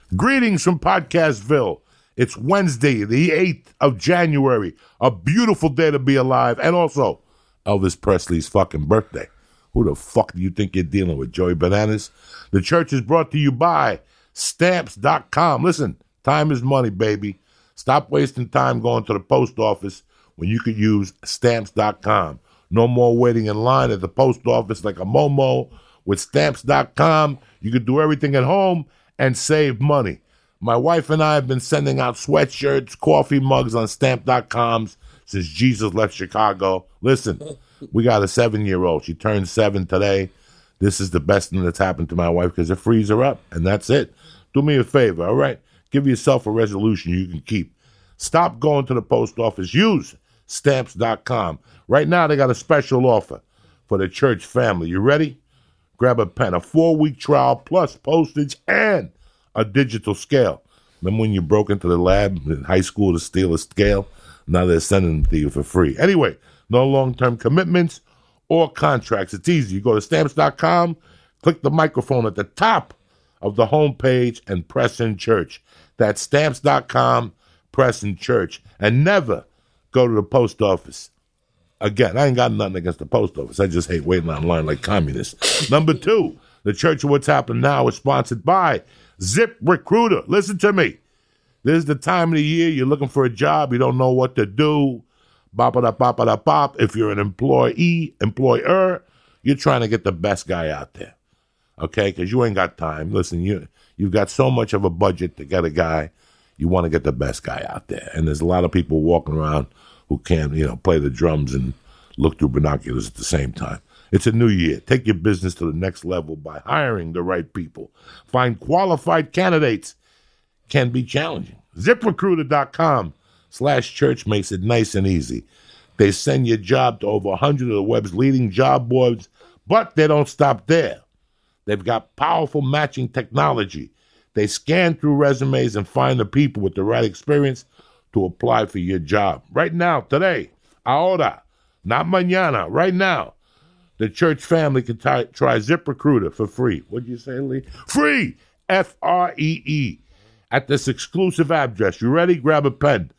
Greetings from Podcastville. It's Wednesday, the 8th of January. A beautiful day to be alive. And also, Elvis Presley's fucking birthday. Who the fuck do you think you're dealing with, Joey Bananas? The church is brought to you by Stamps.com. Listen, time is money, baby. Stop wasting time going to the post office when you could use Stamps.com. No more waiting in line at the post office like a Momo. With Stamps.com, you can do everything at home and save money. My wife and I have been sending out sweatshirts, coffee mugs on Stamp.com since Jesus left Chicago. Listen, we got a 7-year-old. She turned 7 today. This is the best thing that's happened to my wife because it frees her up, and that's it. Do me a favor, all right? Give yourself a resolution you can keep. Stop going to the post office. Use Stamps.com. Right now, they got a special offer for the church family. You ready? Grab a pen, a 4-week trial plus postage and a digital scale. Remember when you broke into the lab in high school to steal a scale? Now they're sending them to you for free. Anyway, no long-term commitments or contracts. It's easy. You go to Stamps.com, click the microphone at the top of the homepage and press in church. That's Stamps.com, press in church. And never go to the post office. Again, I ain't got nothing against the post office. I just hate waiting online like communists. Number 2, the Church of What's Happening Now is sponsored by ZipRecruiter. Listen to me. This is the time of the year you're looking for a job. You don't know what to do. Bop-a-da-bop-a-da-bop. If you're an employer, you're trying to get the best guy out there. Okay? Because you ain't got time. Listen, you've got so much of a budget to get a guy. You want to get the best guy out there. And there's a lot of people walking around who can, play the drums and look through binoculars at the same time. It's a new year. Take your business to the next level by hiring the right people. Find qualified candidates. Can be challenging. ZipRecruiter.com/church makes it nice and easy. They send your job to over 100 of the web's leading job boards, but they don't stop there. They've got powerful matching technology. They scan through resumes and find the people with the right experience to apply for your job. Right now, today, ahora, not mañana, right now, the church family can try ZipRecruiter for free. What'd you say, Lee? Free! Free! At this exclusive address. You ready? Grab a pen.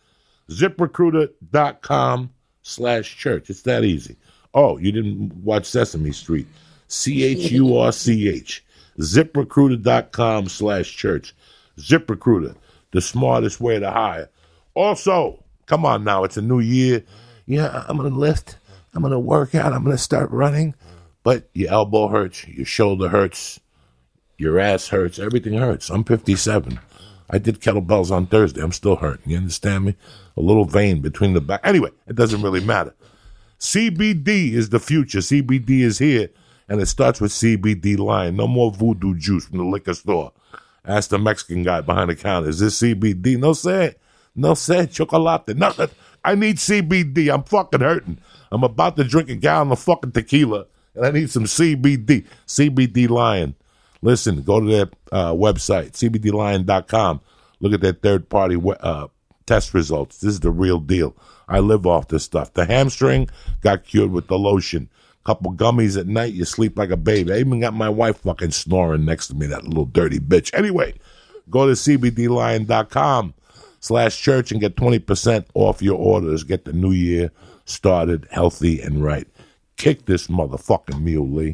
ZipRecruiter.com/church. It's that easy. Oh, you didn't watch Sesame Street. CHURCH. ZipRecruiter.com/church. ZipRecruiter, the smartest way to hire. Also, come on now, it's a new year. Yeah, I'm going to lift. I'm going to work out. I'm going to start running. But your elbow hurts. Your shoulder hurts. Your ass hurts. Everything hurts. I'm 57. I did kettlebells on Thursday. I'm still hurting. You understand me? A little vein between the back. Anyway, it doesn't really matter. CBD is the future. CBD is here. And it starts with CBD Lion. No more voodoo juice from the liquor store. Ask the Mexican guy behind the counter. Is this CBD? No sé. No sé. Chocolate. No, I need CBD. I'm fucking hurting. I'm about to drink a gallon of fucking tequila. And I need some CBD. CBD Lion. Listen, go to their website, cbdlion.com. Look at their third-party test results. This is the real deal. I live off this stuff. The hamstring got cured with the lotion. Couple gummies at night, you sleep like a baby. I even got my wife fucking snoring next to me, that little dirty bitch. Anyway, go to cbdlion.com/church and get 20% off your orders. Get the new year started healthy and right. Kick this motherfucking mule, Lee.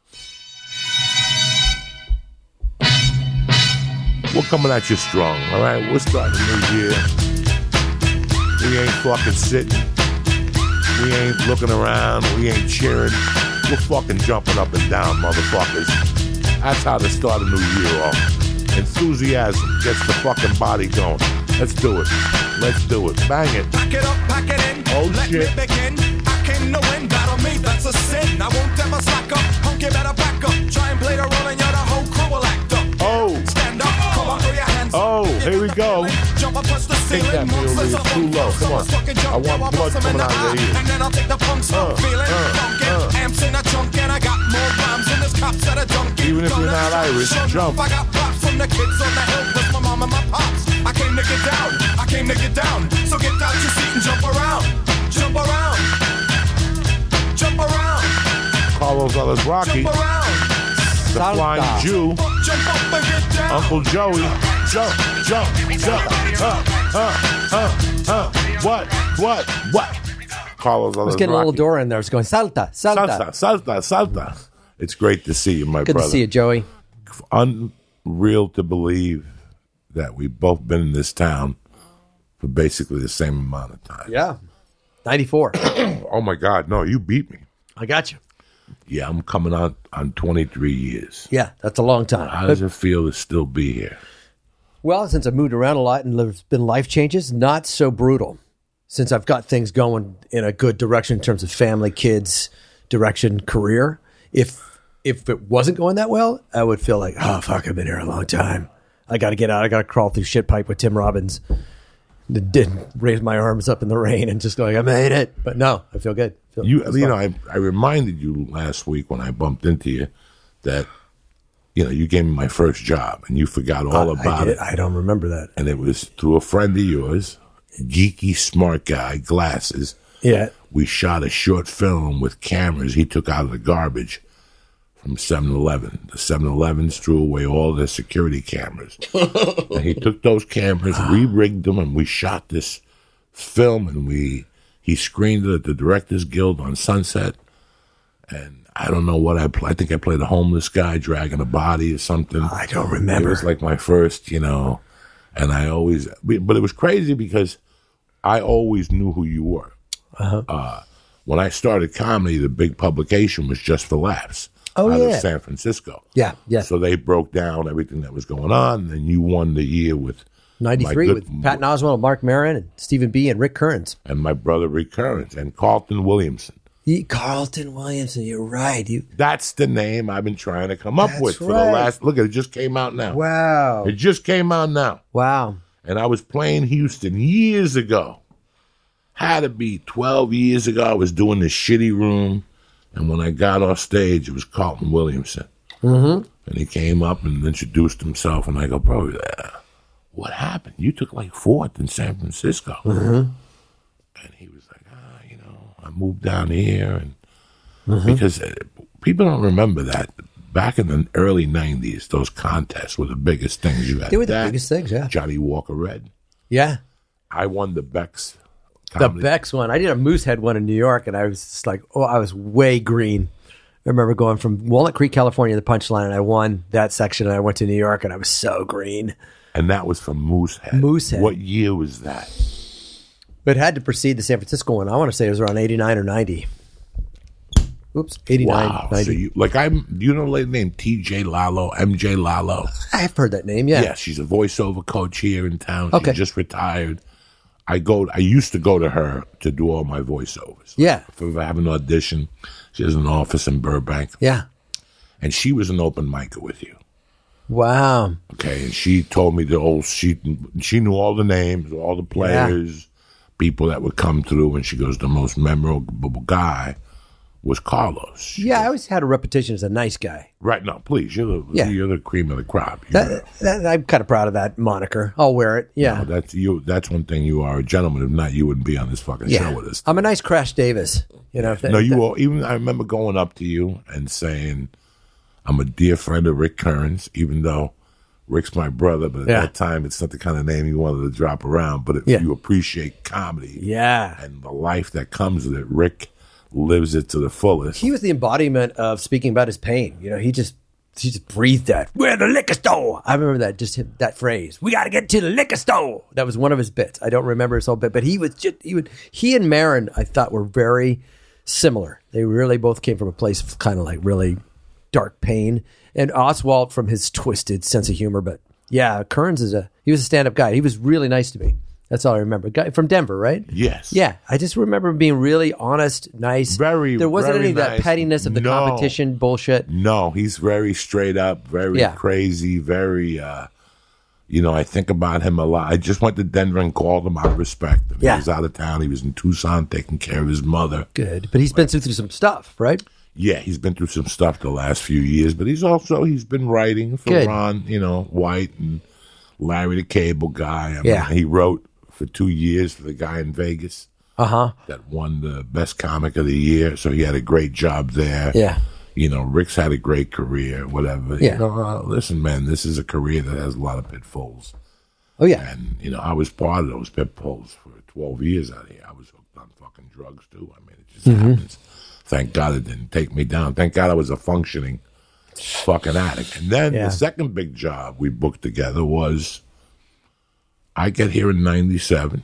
We're coming at you strong, all right? We're starting a new year. We ain't fucking sitting. We ain't looking around. We ain't cheering. We're fucking jumping up and down, motherfuckers. That's how to start a new year off. Enthusiasm gets the fucking body going. Let's do it. Let's do it. Bang it. Pack it up, pack it in. Oh, let shit. me begin. I came to win. Battle me, that's a sin. I won't ever slack up. Punk, you better back up. Try and play the role and you're the whole crew will act up. Oh. Stand up. Come on, throw your hands up. Oh, here we go. Jump up, touch the Take that, ceiling. Mule, it's too low. Come on. I want blood coming out of your ears. And then I'll take the punks up. Feeling funkin'. Amps in a trunk and I got more rhymes than this cops at a junkie. Even if you're not Irish, jump. I got props from the kids on the hill plus my mom and my pops. I came to get down. I came to get down. So get out your seat and jump around. Jump around. Jump around. Carlos Alazraki, Jump around. the Flying Jew, Jump up and get down. Uncle Joey. jump, what? Carlos, Let's get a little door in there. It's going salta. salta. It's great to see you, my Good brother. to see you, Joey. Unreal to believe that we've both been in this town for basically the same amount of time. Yeah. 94. Oh, my God. No, you beat me. I got you. Yeah, I'm coming on 23 years. Yeah, that's a long time. How does it feel to still be here? Well, since I've moved around a lot and there's been life changes, not so brutal. Since I've got things going in a good direction in terms of family, kids, direction, career. If it wasn't going that well, I would feel like, oh, fuck, I've been here a long time. I got to get out. I got to crawl through shit pipe with Tim Robbins. Didn't raise my arms up in the rain and just go like, I made it. But no, I feel good. I reminded you last week when I bumped into you that, you gave me my first job and you forgot all about it. I don't remember that. And it was through a friend of yours, geeky, smart guy, glasses. Yeah. We shot a short film with cameras he took out of the garbage from 7-Eleven. The 7-Elevens threw away all their security cameras. And he took those cameras, re-rigged them, and we shot this film, and he screened it at the Directors Guild on Sunset. And I don't know what I played. I think I played a homeless guy dragging a body or something. I don't remember. It was like my first, and I always, but it was crazy because I always knew who you were. When I started comedy, the big publication was Just for Laughs out of San Francisco. Yeah. So they broke down everything that was going on, and you won the year with 93 with Patton Oswalt, Mark Maron, and Stephen B. and Rick Kearns. And my brother Rick Kearns and Carlton Williamson. Carlton Williamson, you're right. That's the name I've been trying to come up with for the last. Look, it just came out now. Wow. It just came out now. Wow. And I was playing Houston years ago. Had to be 12 years ago. I was doing this shitty room. And when I got off stage, it was Carlton Williamson. Mm-hmm. And he came up and introduced himself. And I go, bro, what happened? You took like fourth in San Francisco. Mm-hmm. And he was like, I moved down here. And because people don't remember that. Back in the early 90s, those contests were the biggest things you had. They were the biggest things, yeah. Johnny Walker Red. Yeah. I won the Beck's. The Beck's one. I did a Moosehead one in New York, and I was just like, I was way green. I remember going from Walnut Creek, California, to the Punchline, and I won that section, and I went to New York, and I was so green. And that was from Moosehead. Moosehead. What year was that? It had to precede the San Francisco one. I want to say it was around 89 or 90. Oops, 89, wow. 90. So you know a lady named TJ Lalo, MJ Lalo? I've heard that name, yeah. Yeah, she's a voiceover coach here in town. Okay. She just retired. I used to go to her to do all my voiceovers. Yeah. If I have an audition, she has an office in Burbank. Yeah. And she was an open micer with you. Wow. Okay, and she told me she knew all the names, all the players, people that would come through, and she goes, the most memorable guy was Carlos. Yeah, I always had a reputation as a nice guy. Right, no, please, you're the cream of the crop. I'm kind of proud of that moniker. I'll wear it, yeah. No, that's you. That's one thing. You are a gentleman. If not, you wouldn't be on this fucking show with us. I'm a nice Crash Davis. Even I remember going up to you and saying, I'm a dear friend of Rick Kearns, even though Rick's my brother, but at that time, it's not the kind of name you wanted to drop around. But if you appreciate comedy and the life that comes with it, Rick lives it to the fullest. He was the embodiment of speaking about his pain. He just breathed that. We're the liquor store. I remember that, that phrase. We got to get to the liquor store. That was one of his bits. I don't remember his whole bit, but he and Maron, I thought, were very similar. They really both came from a place of kind of like really dark pain. And Oswalt from his twisted sense of humor. But yeah, Kearns he was a stand-up guy. He was really nice to me. That's all I remember. Guy from Denver, right? Yes. Yeah. I just remember him being really honest, nice. There wasn't any of that nice. pettiness of the competition bullshit. No, he's very straight up, very crazy, very, I think about him a lot. I just went to Denver and called him out of respect. He was out of town. He was in Tucson taking care of his mother. Good. But he's been through some stuff, right? Yeah, he's been through some stuff the last few years, but he's been writing for Ron, White and Larry the Cable Guy. I mean, he wrote for 2 years for the guy in Vegas that won the best comic of the year. So he had a great job there. Yeah. Rick's had a great career, whatever. Yeah. Listen, man, this is a career that has a lot of pitfalls. Oh yeah. And, I was part of those pitfalls for 12 years out here. I was hooked on fucking drugs, too. I mean, it just happens. Thank God it didn't take me down. Thank God I was a functioning fucking addict. And then the second big job we booked together was I get here in 97.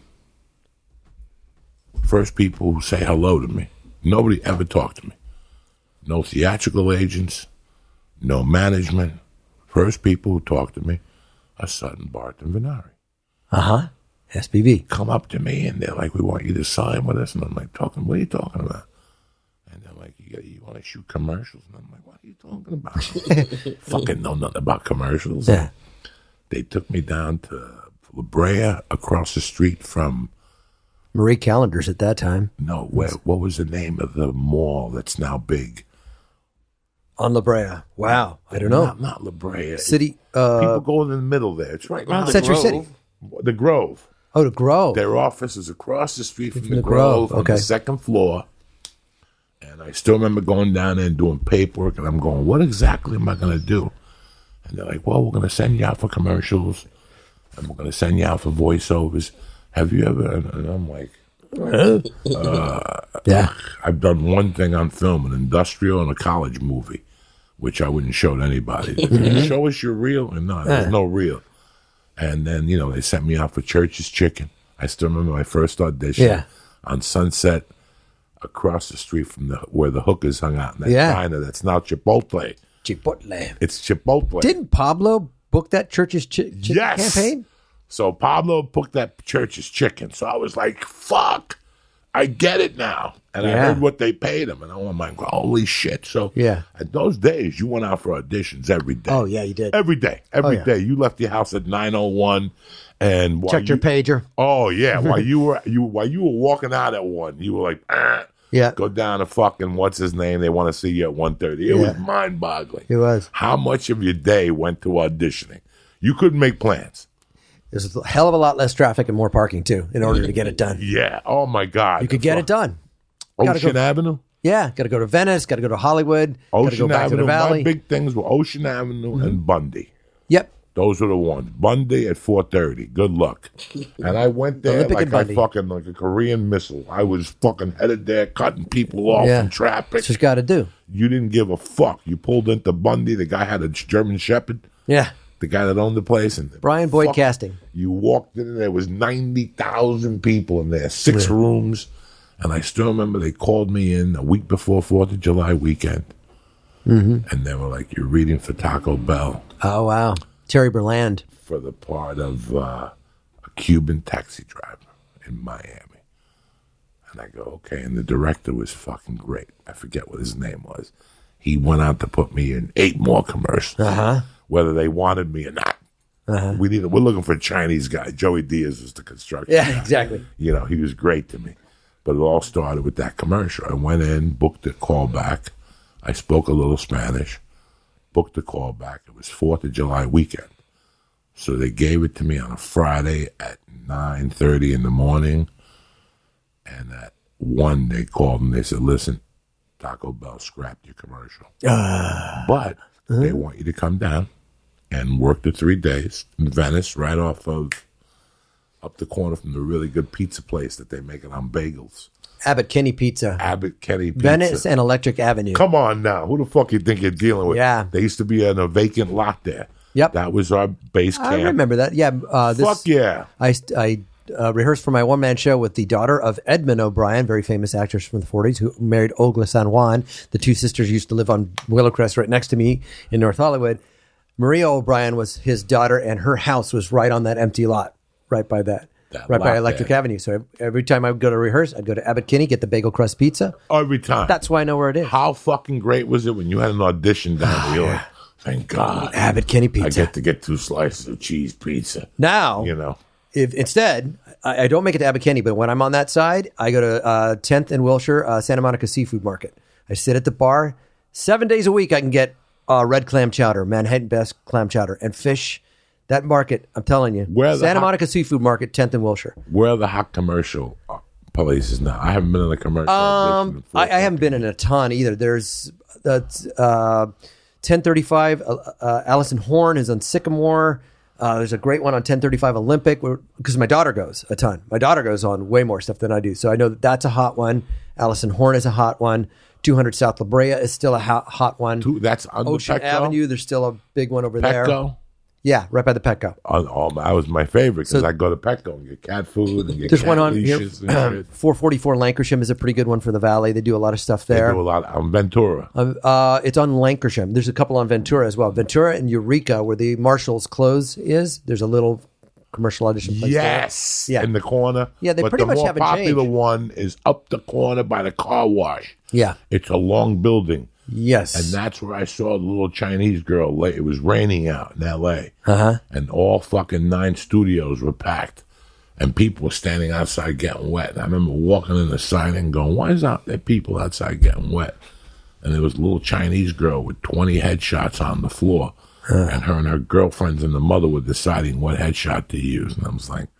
First people who say hello to me. Nobody ever talked to me. No theatrical agents, no management. First people who talked to me are Sutton, Bart, and Venari. SPV. Come up to me and they're like, we want you to sign with us. And I'm like, what are you talking about? And they're like, you want to shoot commercials? And I'm like, what are you talking about? Fucking know nothing about commercials. Yeah. They took me down to La Brea, across the street from... Marie Callender's at that time. No, what was the name of the mall that's now big? On La Brea. Wow. I don't know. Not La Brea. City. People go in the middle there. It's right now. Century City. The Grove. Oh, the Grove. Their office is across the street from the Grove. Grove on the second floor. And I still remember going down there and doing paperwork. And I'm going, what exactly am I going to do? And they're like, well, we're going to send you out for commercials. And we're going to send you out for voiceovers. Have you ever? And I'm like, yeah. I've done one thing on film, an industrial and a college movie, which I wouldn't show to anybody. Show us your reel. And no, there's no reel. And then, they sent me out for Church's Chicken. I still remember my first audition on Sunset across the street from where the hookers hung out in that diner that's now Chipotle. Chipotle. It's Chipotle. Didn't Pablo book that Church's Chicken campaign? So Pablo booked that Church's Chicken. So I was like, fuck, I get it now. And I heard what they paid him. And I'm like, holy shit. So at those days, you went out for auditions every day. Oh, yeah, you did. Every day. Every day. You left your house at 9:01 and checked your pager. Oh, yeah. While you were walking out at 1, you were like, go down to fucking what's his name. They want to see you at 1:30. It was mind-boggling. It was. How much of your day went to auditioning? You couldn't make plans. There's a hell of a lot less traffic and more parking, too, in order to get it done. Yeah. Oh, my God. You could get it done. Ocean Avenue? Yeah. Got to go to Venice. Got to go to Hollywood. Got to go back Avenue. to the Valley. My big things were Ocean Avenue and Bundy. Yep. Those were the ones. Bundy at 4:30. Good luck. And I went there like a Korean missile. I was fucking headed there, cutting people off in traffic. That's what you got to do. You didn't give a fuck. You pulled into Bundy. The guy had a German Shepherd. Yeah. The guy that owned the place. And Brian Boyd Casting. You walked in and there was 90,000 people in there, 6 rooms. And I still remember they called me in a week before 4th of July weekend. And they were like, you're reading for Taco Bell. Oh, wow. Terry Berland. For the part of a Cuban taxi driver in Miami. And I go, okay. And the director was fucking great. I forget what his name was. He went out to put me in 8 more commercials. Whether they wanted me or not. We're looking for a Chinese guy. Joey Diaz was the construction guy. Exactly. He was great to me. But it all started with that commercial. I went in, booked a callback. I spoke a little Spanish, booked a callback. It was 4th of July weekend. So they gave it to me on a Friday at 9:30 in the morning. And at 1, they called and they said, listen, Taco Bell scrapped your commercial. But they want you to come down and work the 3 days in Venice, right off of up the corner from the really good pizza place that they make it on bagels. Abbott Kenny Pizza. Abbott Kenny Pizza. Venice and Electric Avenue. Come on now. Who the fuck you think you're dealing with? Yeah. They used to be in a vacant lot there. Yep. That was our base camp. I remember that. Yeah. Fuck yeah. I rehearsed for my one-man show with the daughter of Edmund O'Brien, very famous actress from the 40s, who married Olga San Juan. The 2 sisters used to live on Willowcrest right next to me in North Hollywood. Maria O'Brien was his daughter, and her house was right on that empty lot, right by that. Right by Electric Avenue. So every time I would go to rehearse, I'd go to Abbott Kinney, get the bagel crust pizza. Every time. That's why I know where it is. How fucking great was it when you had an audition down there? You're like, thank God. Abbott Kinney Pizza. I get to get 2 slices of cheese pizza. Now, if instead, I don't make it to Abbott Kinney, but when I'm on that side, I go to 10th and Wilshire, Santa Monica Seafood Market. I sit at the bar. 7 days a week, I can get red clam chowder, Manhattan Best clam chowder, and fish. That market, I'm telling you, Santa Monica Seafood Market, 10th and Wilshire. Where are the hot commercial places now? I haven't been in a commercial. I haven't been in a ton either. There's 1035. Allison Horn is on Sycamore. There's a great one on 1035 Olympic because my daughter goes a ton. My daughter goes on way more stuff than I do, so I know that's a hot one. Allison Horn is a hot one. 200 South La Brea is still a hot one. That's on Ocean the Petco? Avenue. There's still a big one over there. Petco? Yeah, right by the Petco. That was my favorite because So- I go to Petco and get cat food and get There's cat one on here. leashes and shit. 444 Lancashire is a pretty good one for the Valley. They do a lot of stuff They there. do a lot on Ventura. It's on Lancashire. There's a couple on Ventura as well. Ventura and Eureka, where the Marshall's clothes is. There's a little commercial audition place Yes, there. Yeah. in the corner. Yeah, they but pretty the much more haven't popular changed. one is up the corner by the car wash. Yeah. It's a long building, Yes. and that's where I saw the little Chinese girl. It was raining out in L.A., Uh-huh. and all fucking 9 studios were packed, and people were standing outside getting wet. And I remember walking in the side and going, "Why is there people outside getting wet?" And there was a little Chinese girl with 20 headshots on the floor. And her girlfriends and the mother were deciding what headshot to use. And I was like,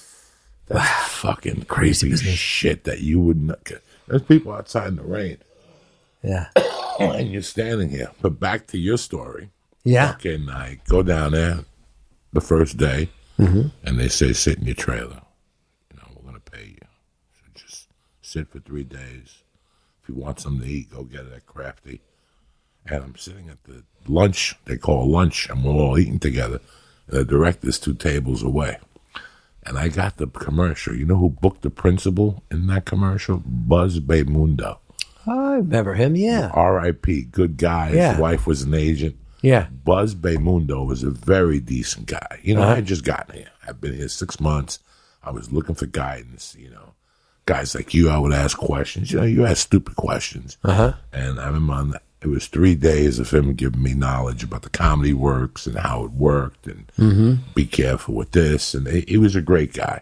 that's fucking crazy shit that you wouldn't. There's people outside in the rain. Yeah. And you're standing here. But back to your story. Yeah. Fucking, I go down there the first day, and they say, sit in your trailer. We're going to pay you. So just sit for 3 days. If you want something to eat, go get it at Crafty. And I'm sitting at the lunch, they call lunch, and we're all eating together. And the director's 2 tables away. And I got the commercial. You know who booked the principal in that commercial? Buzz Baymundo. I remember him, yeah. R.I.P. Good guy. Yeah. His wife was an agent. Yeah. Buzz Baymundo was a very decent guy. I had just gotten here. I've been here 6 months. I was looking for guidance, Guys like you, I would ask questions. You ask stupid questions. And I remember it was 3 days of him giving me knowledge about the comedy works and how it worked and be careful with this. And he was a great guy.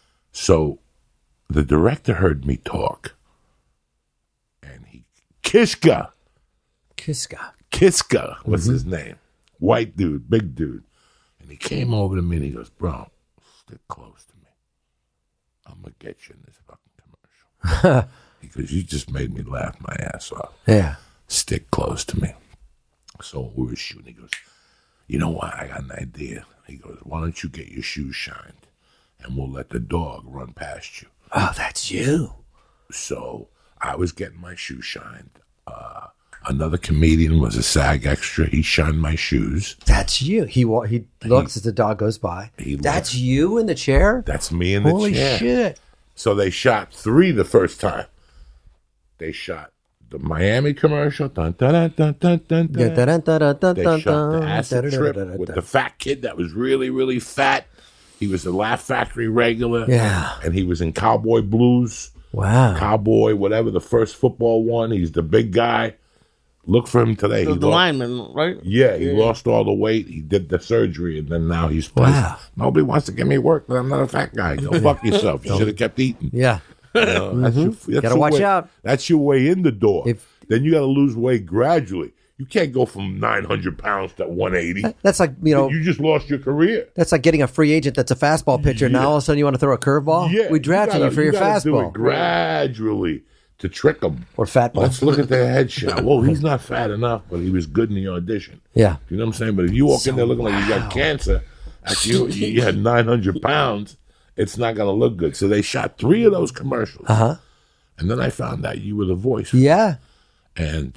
So the director heard me talk. And Kiska was his name. White dude, big dude. And he came over to me and he goes, "Bro, stick close to me. I'm going to get you in this fucking commercial." Because you just made me laugh my ass off. Yeah. Stick close to me. So we were shooting. He goes, "You know what? I got an idea." He goes, "Why don't you get your shoes shined and we'll let the dog run past you." Oh, that's you. So I was getting my shoes shined. Another comedian was a SAG extra. He shined my shoes. That's you. He looks as the dog goes by. That's you in the chair? That's me in the Holy chair. shit. So they shot 3 the first time. They shot the Miami commercial. Dun, dun, dun, dun, dun, dun, dun. They shot the acid trip with the fat kid that was really, really fat. He was a Laugh Factory regular. Yeah. And he was in Cowboy Blues. Wow. Cowboy, whatever, the first football one. He's the big guy. Look for him today. The lineman, right? Yeah, he lost all the weight. He did the surgery, and then now he's pissed. Wow. Nobody wants to give me work, but I'm not a fat guy. Go fuck yourself. You should have kept eating. Yeah. That's Gotta your watch way, out. That's your way in the door. Then you got to lose weight gradually. You can't go from 900 pounds to 180. That's like, You just lost your career. that's like getting a free agent that's a fastball pitcher. Now all of a sudden you want to throw a curveball? Yeah, We drafted you for your gotta do fastball. it gradually to trick them. Or fat ball. Let's look at their headshot. Well, he's not fat enough, but he was good in the audition. Yeah. You know what I'm saying? But if you walk in there looking like you got cancer, after you had 900 pounds, it's not going to look good. So they shot 3 of those commercials. And then I found out you were the voice. Yeah. And,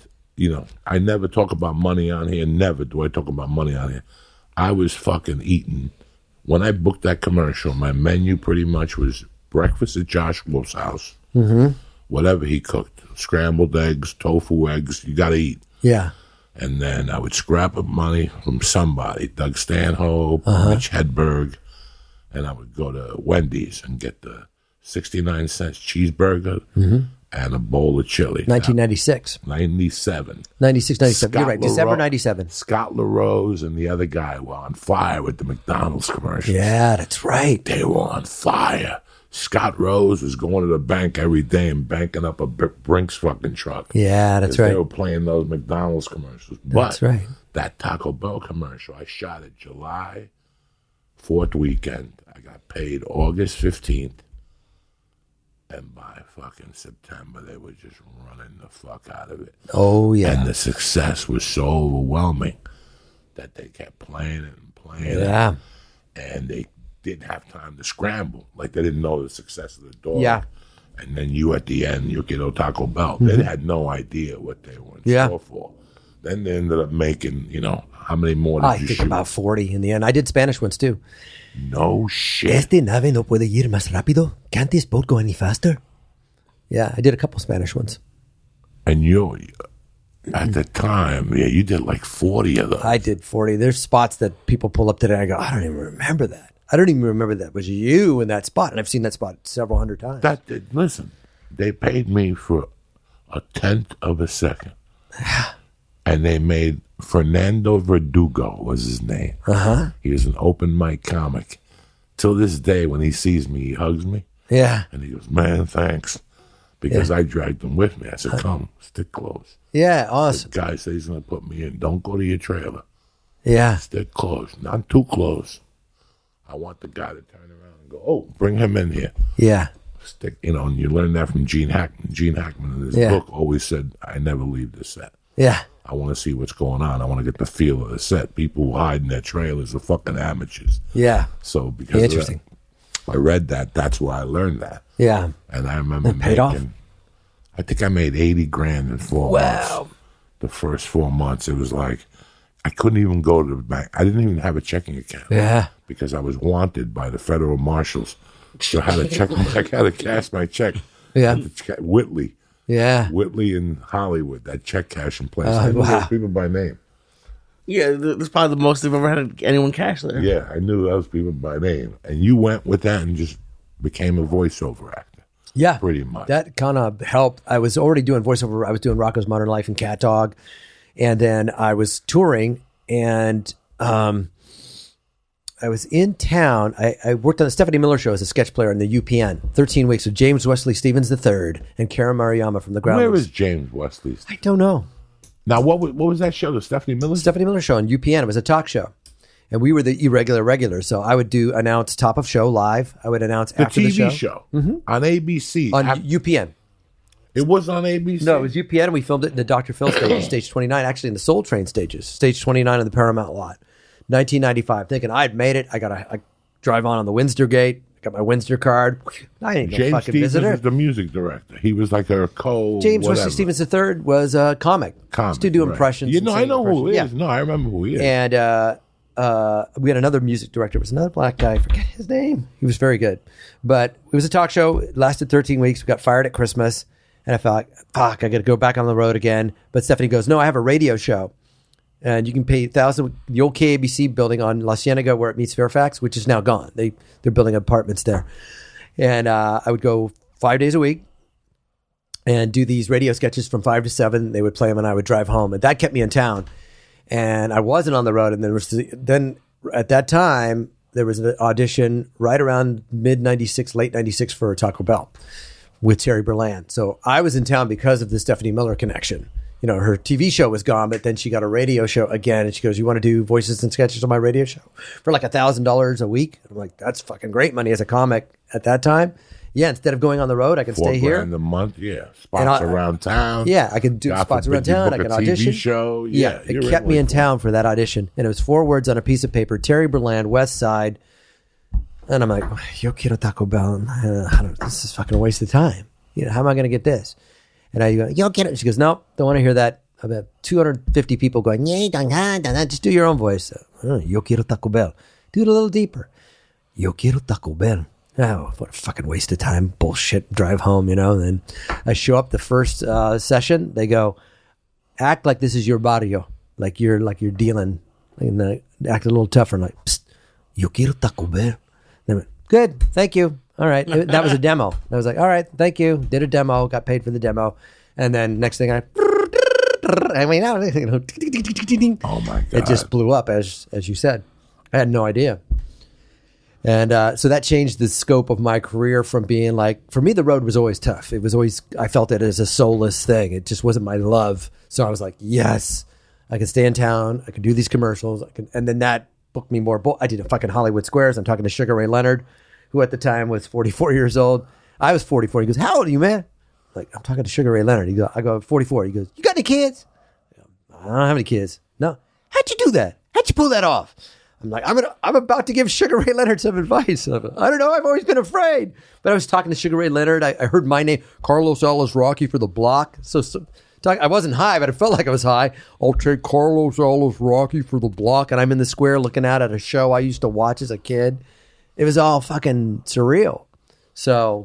I never talk about money on here. Never do I talk about money on here. I was fucking eating. When I booked that commercial, my menu pretty much was breakfast at Josh Wolf's house. Whatever he cooked. Scrambled eggs, tofu eggs. You got to eat. Yeah. And then I would scrap up money from somebody, Doug Stanhope, Mitch Hedberg, and I would go to Wendy's and get the 69 cents cheeseburger and a bowl of chili. 1996. 97. 96, 97. You're right. Scott December LaRose- 97. Scott LaRose and the other guy were on fire with the McDonald's commercials. Yeah, that's right. They were on fire. Scott Rose was going to the bank every day and banking up a Brinks fucking truck. Yeah, that's 'Cause They right. were playing those McDonald's commercials. That's But right. that Taco Bell commercial, I shot it July 4th weekend. I got paid August 15th. And by fucking September, they were just running the fuck out of it. Oh, yeah. And the success was so overwhelming that they kept playing it and playing it. Yeah. And they didn't have time to scramble. Like, they didn't know the success of the dog. Yeah. And then you, at the end, you get Taco Bell. They had no idea what they were in Yeah. store for. Then they ended up making, how many more did I you think shoot? about 40 in the end. I did Spanish ones too. No shit. Este nave no puede ir más rápido. Can't this boat go any faster? Yeah, I did a couple Spanish ones. And you, at the time, you did like 40 of those. I did 40. There's spots that people pull up today. I go, I don't even remember that. I don't even remember that was you in that spot. And I've seen that spot several hundred times. Listen, they paid me for a tenth of a second. And they made Fernando Verdugo was his name. Uh-huh. He was an open mic comic. Till this day, when he sees me, he hugs me. Yeah. And he goes, man, thanks. Because I dragged him with me. I said, come, stick close. Yeah, awesome. The guy said he's going to put me in. Don't go to your trailer. Yeah. Stick close. Not too close. I want the guy to turn around and go, oh, bring him in here. Yeah. Stick, and you learn that from Gene Hackman. Gene Hackman in his book always said, I never leave the set. Yeah. I want to see what's going on. I want to get the feel of the set. People who hide in their trailers are fucking amateurs. Yeah. So because Interesting. of that, I read that. That's where I learned that. Yeah. And I remember It paid off. I think I made $80,000 in 4 months. Wow. The first 4 months, it was like I couldn't even go to the bank. I didn't even have a checking account. Yeah. Because I was wanted by the federal marshals. So I had to check. I had to cash my check. Yeah. Whitley. Yeah. Whitley in Hollywood, that check cashing place. Oh, I knew wow. those people by name. Yeah, that's probably the most they've ever had anyone cash there. Yeah, I knew those people by name. And you went with that and just became a voiceover actor. Yeah. Pretty much. That kind of helped. I was already doing voiceover. I was doing Rocco's Modern Life and Cat Dog. And then I was touring and I was in town. I worked on the Stephanie Miller Show as a sketch player in the UPN. 13 weeks with James Wesley Stevens III and Karen Maruyama from the Groundlings. Where is James Wesley? I don't know. Now, what was that show? The Stephanie Miller? Stephanie Miller Show on UPN. It was a talk show. And we were the irregular regulars. So I would announce top of show live. I would announce The after TV the show. show on ABC. On UPN. It was on ABC? No, it was UPN, and we filmed it in the Dr. Phil stage, stage 29, actually in the Soul Train stages, stage 29 of the Paramount lot, 1995. Thinking I'd made it. I drive on the Windsor Gate, got my Windsor card. I ain't no James fucking Stevens visitor. was the music director. He was like a James whatever. Wesley Stevens III was a comic. Used to do right. impressions. You and know, I sing know who he impressions. is. No, I remember who he is. And we had another music director. It was another black guy. I forget his name. He was very good. But it was a talk show. It lasted 13 weeks. We got fired at Christmas. And I felt like, fuck, I got to go back on the road again. But Stephanie goes, no, I have a radio show. And you can pay $1,000. The old KABC building on La Cienega where it meets Fairfax, which is now gone. They're building apartments there. And I would go 5 days a week and do these radio sketches from 5 to 7. They would play them and I would drive home. And that kept me in town. And I wasn't on the road. And then at that time, there was an audition right around mid-96, late 96 for Taco Bell with Terry Berland. So I was in town because of the Stephanie Miller connection. You know, her TV show was gone, but then she got a radio show again. And she goes, you want to do voices and sketches on my radio show for like $1,000 a week? I'm like, that's fucking great money as a comic at that time. Yeah, instead of going on the road, I can stay here. $4,000 a month, yeah. Spots around town. Yeah, I could do God spots forbid around town. you I book can a audition. TV show. Yeah, you're it kept me in for it. town for that audition. And it was 4 words on a piece of paper, Terry Berland, West Side. And I'm like, yo quiero Taco Bell. This is fucking a waste of time. You know, how am I going to get this? And I go, yo quiero. She goes, nope, don't want to hear that. About 250 people going, yeah, just do your own voice. Yo quiero Taco Bell. Do it a little deeper. Yo quiero Taco Bell. Oh, what a fucking waste of time. Bullshit. Drive home, you know. And then I show up the first session. They go, act like this is your barrio. Like you're dealing. And act a little tougher. Like, psst, yo quiero Taco Bell. They went, good. Thank you. All right. That was a demo. I was like, all right. Thank you. Did a demo. Got paid for the demo. And then next thing oh my God. It just blew up, as you said. I had no idea. And so that changed the scope of my career from being like, for me, the road was always tough. It was always, I felt it as a soulless thing. It just wasn't my love. So I was like, yes, I can stay in town. I can do these commercials. And then that booked me more. I did a fucking Hollywood Squares. I'm talking to Sugar Ray Leonard, who at the time was 44 years old. I was 44. He goes, how old are you, man? Like, I'm talking to Sugar Ray Leonard. I go, 44. He goes, you got any kids? I don't have any kids. No. How'd you do that? How'd you pull that off? I'm like, I'm about to give Sugar Ray Leonard some advice. I don't know. I've always been afraid. But I was talking to Sugar Ray Leonard. I heard my name, Carlos Alice Rocky for the block. So I wasn't high, but it felt like I was high. I'll take Carlos Alice Rocky for the block. And I'm in the square looking out at a show I used to watch as a kid. It was all fucking surreal. So,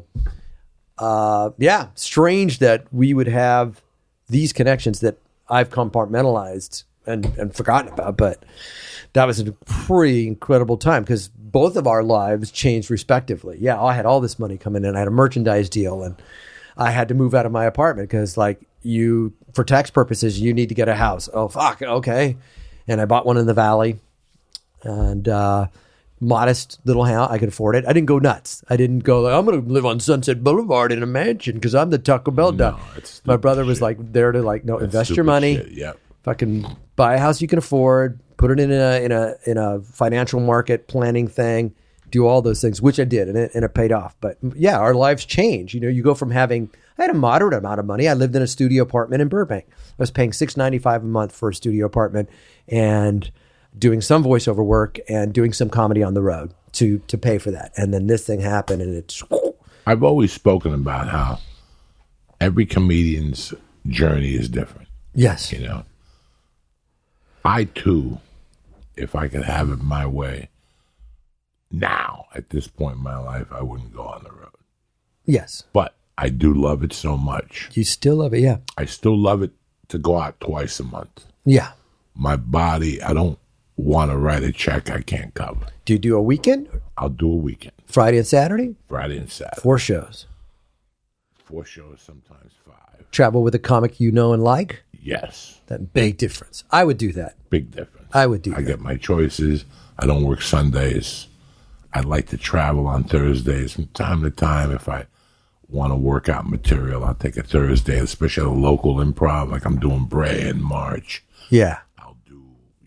yeah, strange that we would have these connections that I've compartmentalized and forgotten about. But that was a pretty incredible time because both of our lives changed respectively. Yeah, I had all this money coming in. I had a merchandise deal, and I had to move out of my apartment because, like, for tax purposes, you need to get a house. Oh, fuck, okay. And I bought one in the Valley, and modest little house. I could afford it. I didn't go nuts. I didn't go like, I'm going to live on Sunset Boulevard in a mansion because I'm the Taco Bell dog. My brother was like there to like, no, invest your money. Shit. Yeah. Fucking buy a house you can afford. Put it in a financial market planning thing. Do all those things, which I did, and it paid off. But yeah, our lives change. You know, you go from having. I had a moderate amount of money. I lived in a studio apartment in Burbank. I was paying $695 a month for a studio apartment, and doing some voiceover work and doing some comedy on the road to pay for that. And then this thing happened, and it's. I've always spoken about how every comedian's journey is different. Yes. You know, I too, if I could have it my way, now at this point in my life, I wouldn't go on the road. Yes. But I do love it so much. You still love it, yeah. I still love it to go out twice a month. Yeah. My body, I don't want to write a check I can't cover. Do you do a weekend? I'll do a weekend. Friday and Saturday? Friday and Saturday. 4 shows. 4 shows, sometimes 5. Travel with a comic you know and like? Yes. That big difference. I would do that. Big difference. I would do I that. get my choices. I don't work Sundays. I like to travel on Thursdays from time to time. If I want to work out material, I'll take a Thursday, especially at a local improv, like I'm doing Bray in March. Yeah. I'll do,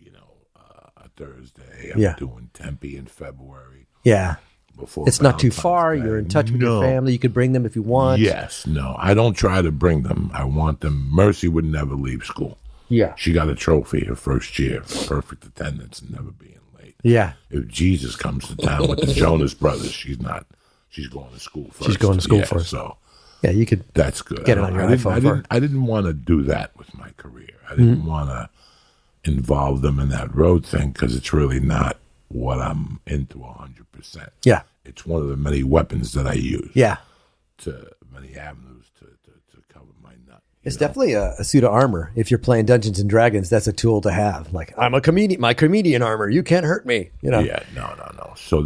a Thursday. Yeah. I'm doing Tempe in February. Yeah. Before It's not too Valentine's far. Day. You're in touch with No. your family. You could bring them if you want. Yes, no. I don't try to bring them. I want them. Mercy would never leave school. Yeah. She got a trophy her first year for perfect attendance and never being late. Yeah. If Jesus comes to town with the Jonas Brothers, she's not. She's going to school first. She's going to school Yeah, first. So Yeah, you could. that's good. Get it on your iPhone I didn't want to do that with my career. I didn't want to involve them in that road thing because it's really not what I'm into 100%. Yeah. It's one of the many weapons that I use. Yeah. To many avenues to cover my nut. It's definitely a suit of armor. If you're playing Dungeons and Dragons, that's a tool to have. Like, I'm a comedian, my comedian armor. You can't hurt me. You know? Yeah, no. So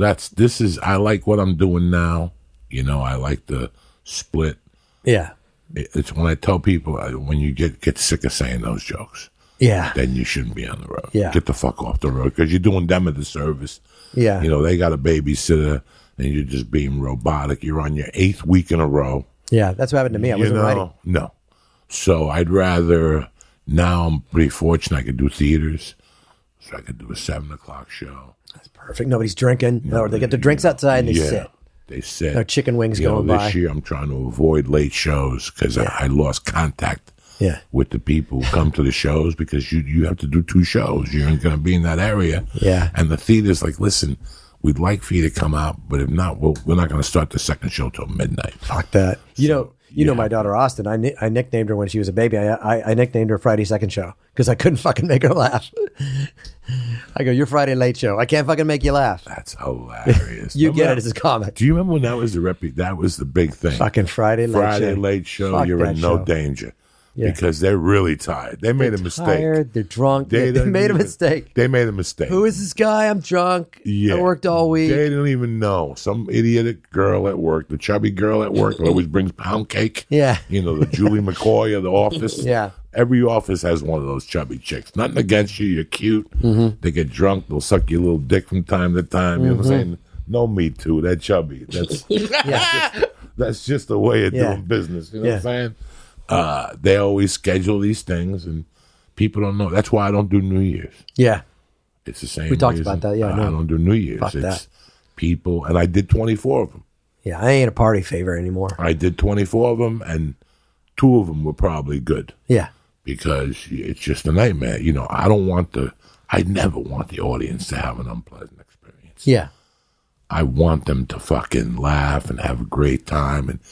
I like what I'm doing now. I like the split. Yeah. It's when I tell people, when you get sick of saying those jokes, Yeah. then you shouldn't be on the road. Yeah. Get the fuck off the road because you're doing them a disservice. Yeah. They got a babysitter and you're just being robotic. You're on your 8th week in a row. Yeah. That's what happened to me. I wasn't writing. No. So I'd rather, now I'm pretty fortunate I could do theaters. So I could do a 7 o'clock show. That's perfect. Nobody's drinking. Or they get the drinks outside and they Yeah. sit. They sit. No chicken wings going this by. year I'm trying to avoid late shows because I lost contact Yeah. with the people who come to the shows because you have to do 2 shows. You're going to be in that area. Yeah. And the theater's like, listen, we'd like for you to come out, but if not, we're not going to start the second show till midnight. Fuck that. You know my daughter Austin. I nicknamed her when she was a baby. I nicknamed her Friday Second Show because I couldn't fucking make her laugh. I go, you're Friday Late Show. I can't fucking make you laugh. That's hilarious. You Remember get that? it as a comic. Do you remember when that was that was the big thing? Fucking Friday Late Show. Fuck you're in that no show. danger. Yeah. Because they're really tired. They made a mistake. Tired, they're drunk. They don't made a even- mistake. They made a mistake. Who is this guy? I'm drunk. Yeah. I worked all week. They don't even know. Some idiot girl at work, the chubby girl at work that always brings pound cake. Yeah. The Julie McCoy of the office. Yeah. Every office has one of those chubby chicks. Nothing against you. You're cute. Mm-hmm. They get drunk. They'll suck your little dick from time to time. You know what I'm saying? No, me too. That chubby. That's just the way of Yeah. doing business. You know Yeah. what I'm saying? They always schedule these things, and people don't know. That's why I don't do New Year's. Yeah. It's the same. We talked reason about that, yeah, I I know. don't do New Year's. Fuck it's that. people, and I did 24 of them. Yeah, I ain't a party favor anymore. I did 24 of them, and 2 of them were probably good Yeah. because it's just a nightmare. I never want the audience to have an unpleasant experience. Yeah. I want them to fucking laugh and have a great time. And,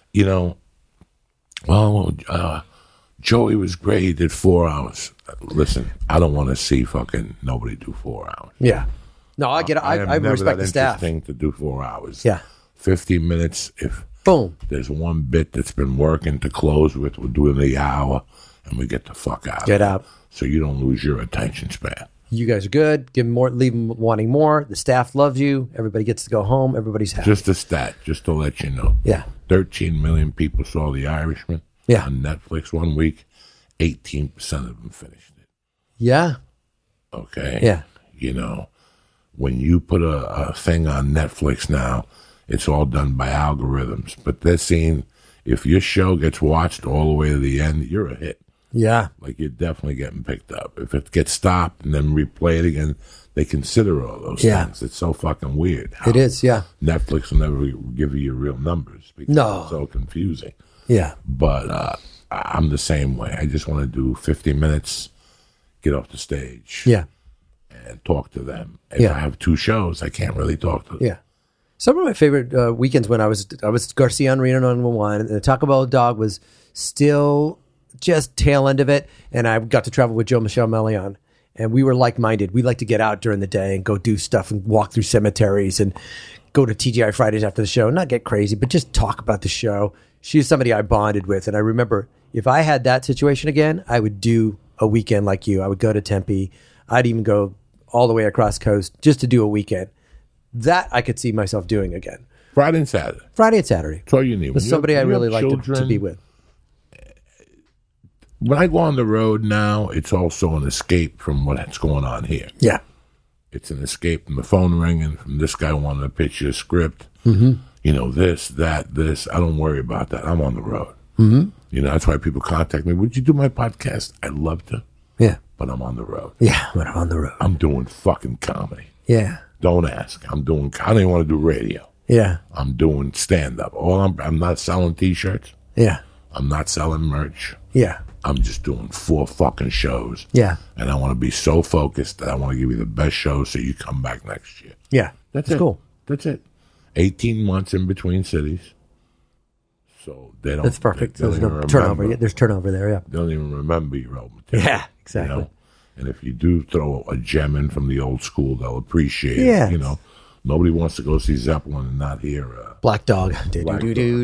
Joey was great. He did 4 hours. Listen, I don't want to see fucking nobody do 4 hours. Yeah. No, I get it. I am never respect that the staff. interesting to do 4 hours. Yeah. 15 minutes. If Boom. there's one bit that's been working to close with, we'll do it in the hour, and we get the fuck out. Get out. So you don't lose your attention span. You guys are good. Give them more. Leave them wanting more. The staff loves you. Everybody gets to go home. Everybody's happy. Just a stat, just to let you know. Yeah. 13 million people saw The Irishman Yeah. on Netflix one week. 18% of them finished it. Yeah. Okay? Yeah. When you put a thing on Netflix now, it's all done by algorithms. But they're seeing if your show gets watched all the way to the end, you're a hit. Yeah. Like, you're definitely getting picked up. If it gets stopped and then replayed again, they consider all those Yeah. things. It's so fucking weird. how It is. Yeah. Netflix will never give you your real numbers because No. it's so confusing. Yeah. But I'm the same way. I just want to do 50 minutes, get off the stage, Yeah. and talk to them. If Yeah. I have 2 shows, I can't really talk to them. Yeah. Some of my favorite weekends when I was Garcia on Reno 911, and the Taco Bell dog was still just tail end of it, and I got to travel with Joe Michelle Melion, and we were like-minded. We like to get out during the day and go do stuff and walk through cemeteries and go to TGI Fridays after the show, not get crazy, but just talk about the show. She's somebody I bonded with, and I remember if I had that situation again, I would do a weekend like you. I would go to Tempe. I'd even go all the way across coast just to do a weekend. That I could see myself doing again. Friday and Saturday. Friday and Saturday. That's all you need. With When you somebody have- I when you really have like to children, be with. When I go on the road now, it's also an escape from what's going on here. Yeah. It's an escape from the phone ringing, from this guy wanting to pitch you a script. Mm-hmm. This, that, this. I don't worry about that. I'm on the road. Mm-hmm. That's why people contact me. Would you do my podcast? I'd love to, Yeah. but I'm on the road. Yeah. When I'm on the road. I'm doing fucking comedy. Yeah. Don't ask. I don't even want to do radio. Yeah. I'm doing stand-up. I'm not selling T-shirts. Yeah. I'm not selling merch. Yeah. I'm just doing 4 fucking shows. Yeah. And I want to be so focused that I want to give you the best show so you come back next year. Yeah. That's it. cool. That's it. 18 months in between cities. So they don't. That's perfect. They don't There's no even turnover. remember- Yeah, there's turnover there. Yeah. They don't even remember your old material. Yeah, exactly. And if you do throw a gem in from the old school, they'll appreciate Yeah. it. Nobody wants to go see Zeppelin and not hear. Black Dog. Dog,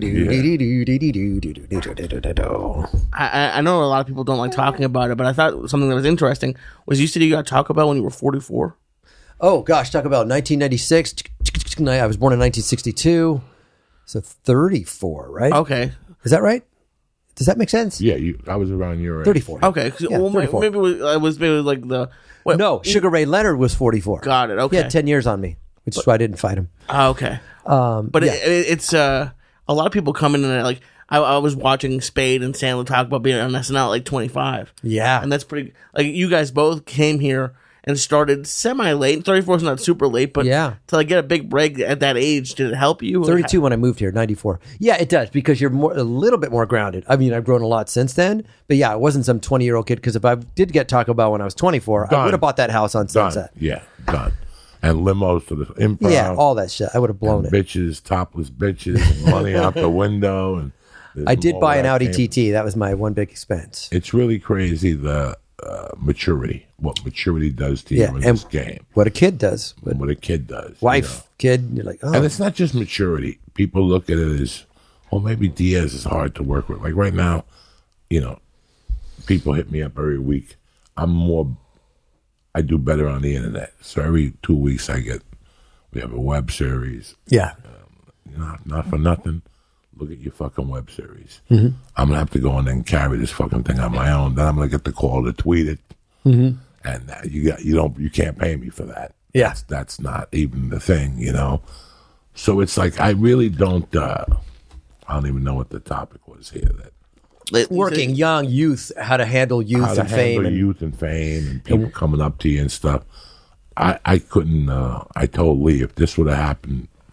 I know a lot of people don't like talking about it, but I thought something that was interesting was you said you got Taco Bell when you were 44. Oh gosh, talk about 1996. I was born in 1962, so 34, right? Okay. Is that right? Does that make sense? Yeah, I was around your age. 34. Okay. Yeah, Well, 34. maybe it was like the. Wait, No, Sugar Ray Leonard was 44. Got it. Okay. He had 10 years on me, which is why I didn't fight him. Okay. But yeah. it's a lot of people come in and like I was watching Spade and Sandler talk about being on SNL at like 25. Yeah. And that's pretty. Like you guys both came here and started semi late. 34 is not super late, but Yeah. to like get a big break at that age, did it help you? 32 when I moved here, 94. Yeah, it does because you're a little bit more grounded. I mean, I've grown a lot since then, but yeah, I wasn't some 20-year-old kid because if I did get Taco Bell when I was 24, I Done. would have bought that house on Done. Sunset. Yeah, done. And limos to the improv. Yeah, all that shit. I would have blown and it. bitches, topless bitches, and money out the window. And I did all buy an that Audi came- TT. That was my one big expense. It's really crazy the maturity, what maturity does to you Yeah, in and this game, what a kid does. and what a kid does. Wife, kid, you're like, oh. And it's not just maturity. People look at it as, well, maybe Diaz is hard to work with. Like right now, people hit me up every week. I do better on the internet. So every 2 weeks we have a web series. Yeah. Not for nothing. Look at your fucking web series. Mm-hmm. I'm gonna have to go in there and carry this fucking thing on my own. Then I'm gonna get the call to tweet it, and you can't pay me for that. Yeah. That's not even the thing, So it's like I really don't. I don't even know what the topic was here. That Working young youth, how to handle youth how to and fame. handle And, youth and fame and people coming up to you and stuff. I couldn't. I told Lee if this would have happened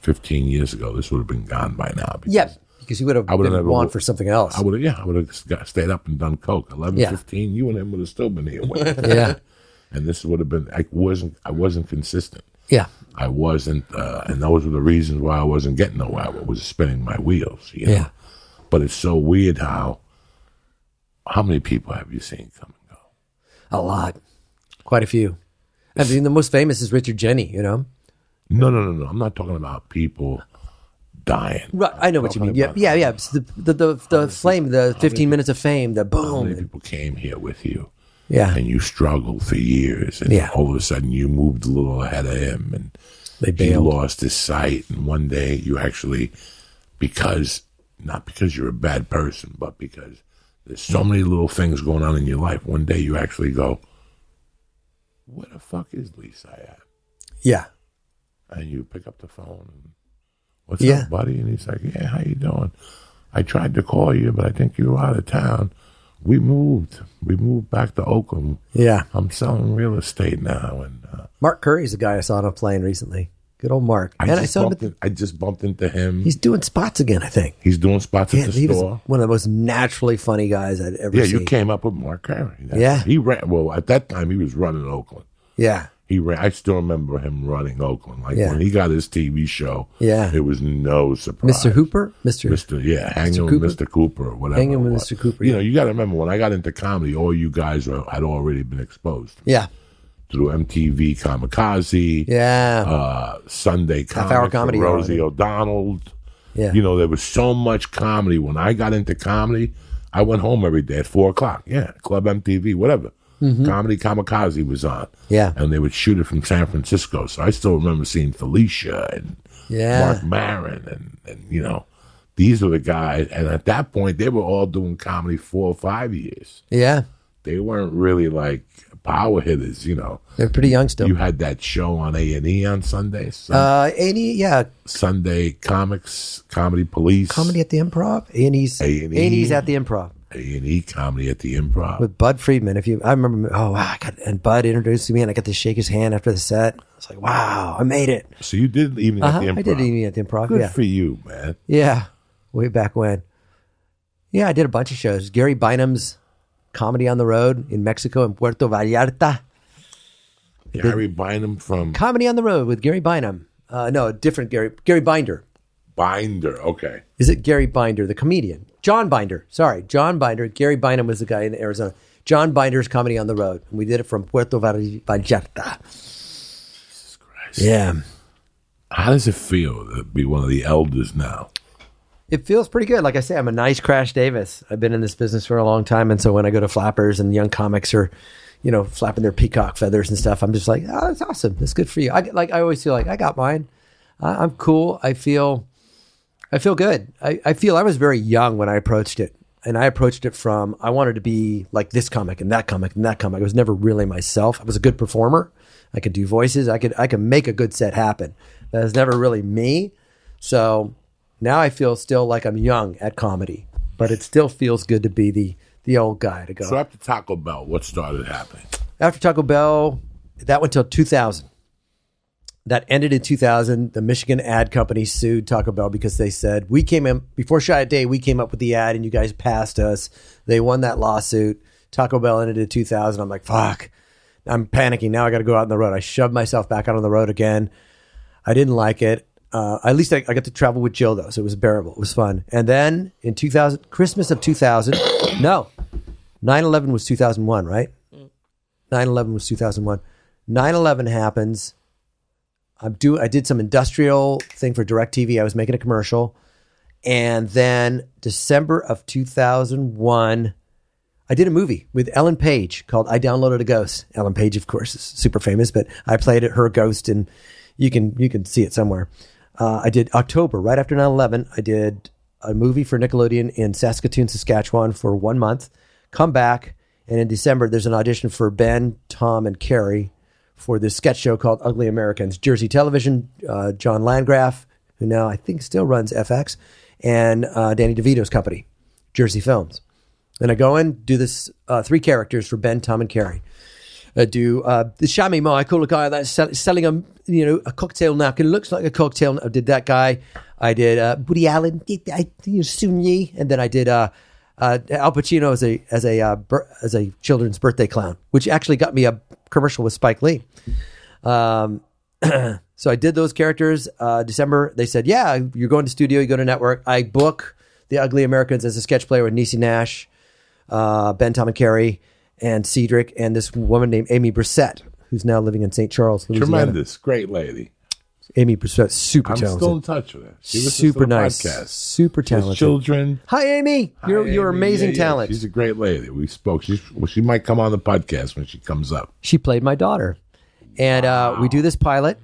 15 years ago, this would have been gone by now. Yeah, because you would have been never on for something else. I would have stayed up and done coke. 11, 15, you and him would have still been here. Yeah. And this would have been, I wasn't consistent. Yeah. I wasn't, and those were the reasons why I wasn't getting nowhere. I was spinning my wheels, you know? Yeah. But it's so weird how many people have you seen come and go? A lot. Quite a few. I mean, the most famous is Richard Jeni, you know? No. I'm not talking about people dying. Right, I know what you mean. Yeah. So the flame, the 15 minutes of fame, the How boom. many people came here with you? Yeah. And you struggled for years, and all of a sudden you moved a little ahead of him, and They he bailed. lost his sight. And one day you actually, not because you're a bad person, but because there's so many little things going on in your life, one day you actually go, where the fuck is Lisa at? Yeah. And you pick up the phone and, what's Yeah. up, buddy? And he's like, yeah, how you doing? I tried to call you, but I think you were out of town. We moved back to Oakland. Yeah. I'm selling real estate now. And Mark Curry's a guy I saw on a plane recently. Good old Mark. I just bumped into him. He's doing spots again, I think. He's doing spots at the he was store. one of the most naturally funny guys I'd ever Yeah, seen. you came up with Mark Curry. Yeah. He ran, well, at that time, he was running Oakland. Yeah. He ran. I still remember him running Oakland. Like Yeah. when he got his TV show, Yeah. it was no surprise. Mr. Hooper? Hanging with Mr. Cooper or whatever. Hanging it with was. Mr. Cooper, You yeah. know, you got to remember when I got into comedy, all you guys had already been exposed Yeah. through MTV Kamikaze, Yeah. Sunday Half-hour comedy, Rosie yeah. O'Donnell. Yeah. You know, there was so much comedy. When I got into comedy, I went home every day at 4 o'clock. Yeah, Club MTV, whatever. Comedy Kamikaze was on. Yeah. And they would shoot it from San Francisco. So I still remember seeing Felicia and Yeah. Mark Maron and you know, these are the guys. And at that point, they were all doing comedy 4 or 5 years. Yeah. They weren't really like power hitters, you know. They're pretty young still. You had that show on A&E on Sundays. A&E, Sunday Comics, Comedy Police. Comedy at the Improv. A&E's at the Improv. A&E Comedy at the Improv. With Bud Friedman. I remember, and Bud introduced me and I got to shake his hand after the set. I was like, wow, I made it. So you did Evening at the Improv. I did Evening at the Improv, Good yeah. for you, man. Yeah, way back when. Yeah, I did a bunch of shows. Gary Bynum's Comedy on the Road in Mexico in Puerto Vallarta. Gary Bynum from Comedy on the Road with Gary Bynum. No, different Gary. Gary Binder. Binder. Okay. Is it Gary Binder, the comedian? John Binder. Sorry, John Binder. Gary Bynum was the guy in Arizona. John Binder's Comedy on the Road. And we did it from Puerto Vallarta. Jesus Christ. Yeah. How does it feel to be one of the elders now? It feels pretty good. Like I say, I'm a nice Crash Davis. I've been in this business for a long time. And so when I go to flappers and young comics are, you know, flapping their peacock feathers and stuff, I'm just like, oh, that's awesome. That's good for you. I always feel like I got mine. I'm cool. I feel good. I feel I was very young when I approached it. And I approached it from, I wanted to be like this comic and that comic and that comic. I was never really myself. I was a good performer. I could do voices. I could make a good set happen. That was never really me. So now I feel still like I'm young at comedy, but it still feels good to be the old guy to go. So after Taco Bell, what started happening? After Taco Bell, that went till 2000. That ended in 2000. The Michigan Ad Company sued Taco Bell because they said, we came in, before Shy Day, we came up with the ad and you guys passed us. They won that lawsuit. Taco Bell ended in 2000. I'm like, fuck. I'm panicking. Now I got to go out on the road. I shoved myself back out on the road again. I didn't like it. At least I got to travel with Jill, though, so it was bearable. It was fun. And then in 2000, Christmas of 2000, no, 9/11 was 2001, right? 9/11 was 2001. 9/11 happens. I did some industrial thing for DirecTV. I was making a commercial. And then December of 2001, I did a movie with Ellen Page called I Downloaded a Ghost. Ellen Page, of course, is super famous, but I played her ghost, and you can see it somewhere. I did October, right after 9/11. I did a movie for Nickelodeon in Saskatoon, Saskatchewan for 1 month. Come back, and in December, there's an audition for Ben, Tom, and Carrie for this sketch show called Ugly Americans. Jersey Television, John Landgraf, who now I think still runs FX, and Danny DeVito's company, Jersey Films. And I go in, do this 3 characters for Ben, Tom, and Carrie. do the Chamois Mo. I call a guy that's selling a cocktail napkin. Looks like a cocktail. I did that guy. I did Woody Allen. I Sun Yi, and then I did Al Pacino as a children's birthday clown, which actually got me a commercial with Spike Lee. So I did those characters. December, they said, yeah, you're going to studio, you go to network. I book The Ugly Americans as a sketch player with Niecy Nash, Ben, Tom, and Kerry, and Cedric, and this woman named Amy Brissett, who's now living in St. Charles, Louisiana. Tremendous. Great lady. Amy Brissett, super I'm talented. still in touch with her. She was Super nice. Podcast. Super She has talented. children. Hi, Amy. You're Amy. amazing Yeah. talent. She's a great lady. We spoke. She might come on the podcast when she comes up. She played my daughter. And we do this pilot.